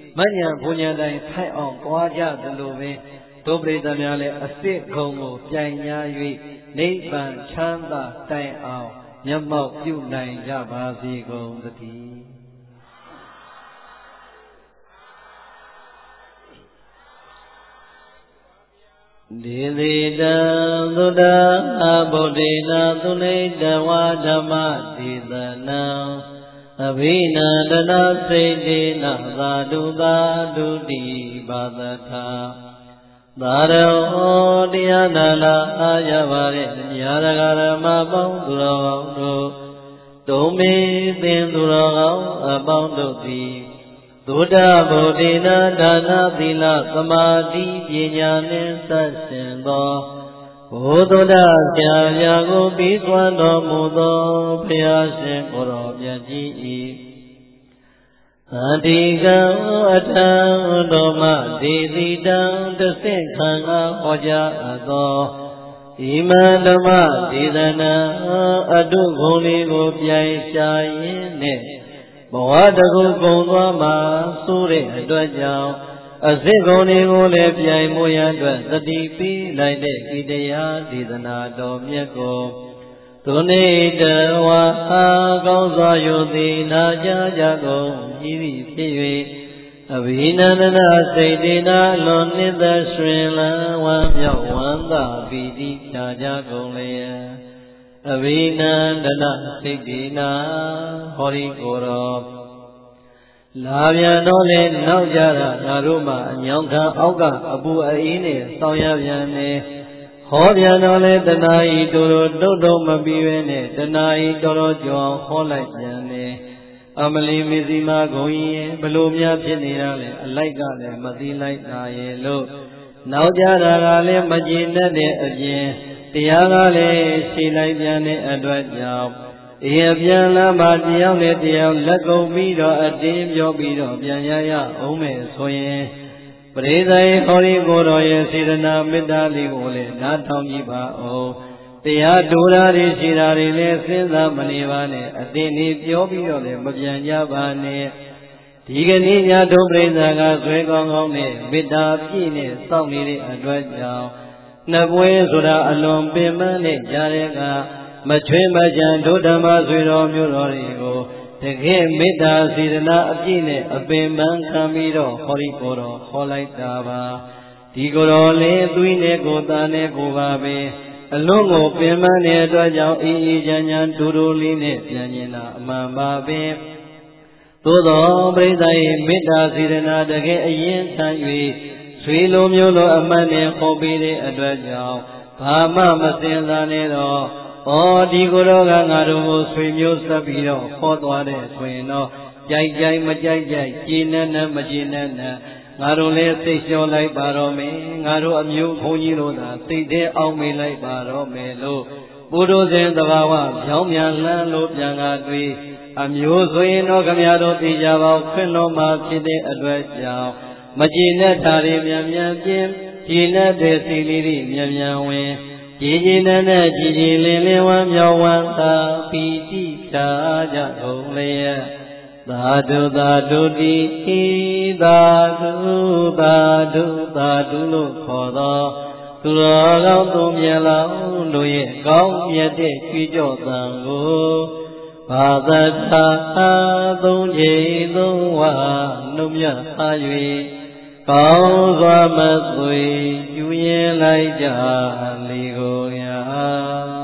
မညံဘုံညာတိုင်းထိုက်အောင်ပွားကြသလိုပဲဒုပရိသများလည်းအစစ်ခုံကိုပြိုင်ညာ၍နိဗ္ဗာန်ချမ်းသာတိုင်အောင်မျက်မှောက်ပြုနိုင်ကြပါစေကုန်သတည်းဒေဝိတံသုဒ္ဓဗုဒ္ဓေနသုနိတဝါဓမ္မဒေသနံအဘိနန္ဒနာစိတ်တေနသာဓုသာဓုတိပါသထာသာရောတရားနာလာအာရပါရဲ့ညာရဂရမပေါင်းသူတော်ကောင်းတို့တုံးမေသင်သူတော်ကောင်းအပေါင်းတို့သည်သုဒ္ဓဗုဒ္ဓေနဒါနသီလသမာဓိပညာနှင့်ဆက်ရှင်သောဘုသုဒ္ဓဆရာများကိုပြီးသွမ်းတော်မူသောဘုရားရှင်ကိုယ်တော်မြတ်ကြီး၏အတ္တိကံအထံတော်မှဒေတိတံတဆင့်ခံအားဟောကြားအပ်သောဣမံဓမ္မဒေသနာအတုဂုံလေးကိုပြိုင်ရှားရင်းနဲ့ဘဝတကူကုန်သွားမှာဆိုတဲ့အတွက်ကြောင့်အစစ်ကုံတွေကိုလည်းပြိုင်မှုရန်အတွက်သတိပေးလိုက်တဲ့ဤတရားဒေသနာတော်မြတ်ကိုသူနေတဝါအားကောင်းစွာယုသိနာကြကြကုန်ဤသည်ဖြစ်၍အဘိနန္ဒနာစိတ်တေနာလွန်နှစ်သက်ရွှင်လန်းဝမ်းမြောက်ဝမ်းသာပီတိချကြကုန်လျက်အဘိနန္ဒနာစိတ်တေနာဟောဒီကိုယ်တော်လာပြန်တော့လေနောက်ကြတာငါတို့မှအညောင်းခံအောက်ကအပူအေးနဲ့ဆောင်းရပြန်နေဟောပြန်တော့လေတဏှာဤတို့တုတ်မပြီးပဲနဲ့တဏှာဤတော်ကြောင်ဟောလိုက်ပြန်နေအမလီမစ္စည်းမဂုံကြီးဘလို့များဖြစ်နေတာလဲအလိုက်ကလည်းမသိလိုက်တာရဲ့လို့နောက်ကြတာကလည်းမကြည်တတ်တဲ့အပြင်တရားကလည်းရှိလိုက်ပြန်တဲ့အတွက်ကြောင့်အပြန်လာမှတယောက်နဲ့တယောက်လက်ကုပ်ပြီးတော့အတင်းပြောပြီးတော့ပြန်ရအောင်မယ်ဆိုရင်ပရိသတ်ဟောဒီကိုယ်တော်ရဲ့စေတနာမေတ္တာလေးကိုလည်းနားထောင်ကြည့်ပါဦးတရားဒူရာတွေရှိတာတွေလည်းစဉ်းစားမနေပါနဲ့အတင်းလေးပြောပြီးတော့လည်းမပြန်ကြပါနဲ့ဒီကနေ့ညတို့ပရိသတ်ကဆွဲကောင်းကောင်းနဲ့မေတ္တာပြည့်နဲ့စောင့်နေတဲ့အတွက်ကြောင့်နှစ်ပွဲဆိုတာအလွန်ပင်ပန်းနဲ့ကြားတဲ့ကမချွေးမကြံတို့ဓမ္မဆွေတော်မျိုးတော်တွေကိုတကယ်မေတ္တာစေတနာအပြည့်နဲ့အပင်ပန်းခံပြီးတော့ဟောဒီကိုယ်တော်ဟောလိုက်တာပါဒီကိုယ်တော်လေးသွေးနဲ့ကိုယ်သားနဲ့ကိုယ်ပါပဲအလုံးကိုပင်ပန်းတဲ့အတွက်ကြောင့်အေးအေးချမ်းချမ်းဒူဒူလေးနဲ့ပြန်ကျင်တာအမှန်ပါပဲသို့တော်ပရိသတ်၏မေတ္တာစေတနာတကယ်အရင်ခံ၍ဆွေလိုမျိုးလိုအမှန်နဲ့ဟောပေးတဲ့အတွက်ကြောင့်ဘာမှမစင်စားနေတော့ဒီကိုယ်တော်ကငါတို့ကိုဆွေမျိုးဆက်ပြီးတော့ဟောသွားတဲ့ဆိုရင်တော့ကြိုက်ကြိုက်မကြိုက်ကြိုက်ကြည်နဲ့နဲ့မကြည်နဲ့နဲ့ငါတို့လည်းသိလျှော်လိုက်ပါတော့မယ်ငါတို့အမျိုးဘုန်းကြီးတို့သာသိတဲ့အောင်မေးလိုက်ပါတော့မယ်လို့ပုထုဇဉ်သဘာဝပြောင်းပြန်လှမ်းလို့ပြန်ကားတွေ့အမျိုးဆိုရင်တော့ခမရတို့သိကြပါခွင့်တော်မှာဖြစ်တဲ့အတွက်ကြောင့်မကြည်နဲ့ဓာရီမြန်မြန်ပြင်းကြည်နဲ့တဲ့စီလေးတွေမြန်မြန်ဝင်ကြည်ကြည်နဲ့ကြည်ကြည်လင်းလင်းဝမ်းမြောက်ဝမ်းသာပီတိချာကြကုန်လျက်သာဓုသာဓုတိသာဓုသာဓုသာဓုလို့ခေါ်သောသူတော်ကောင်းသူမြတ်လောင်းတို့ရဲ့ကောင်းမြတ်တဲ့ကြွေးကြော်သံကိုဘာသာသာသုံးချိန်သုံးဝနှုတ်မြအား၍ကောင်းစွာမသွေကျူရင်လိုက်ကြလေကိုရာ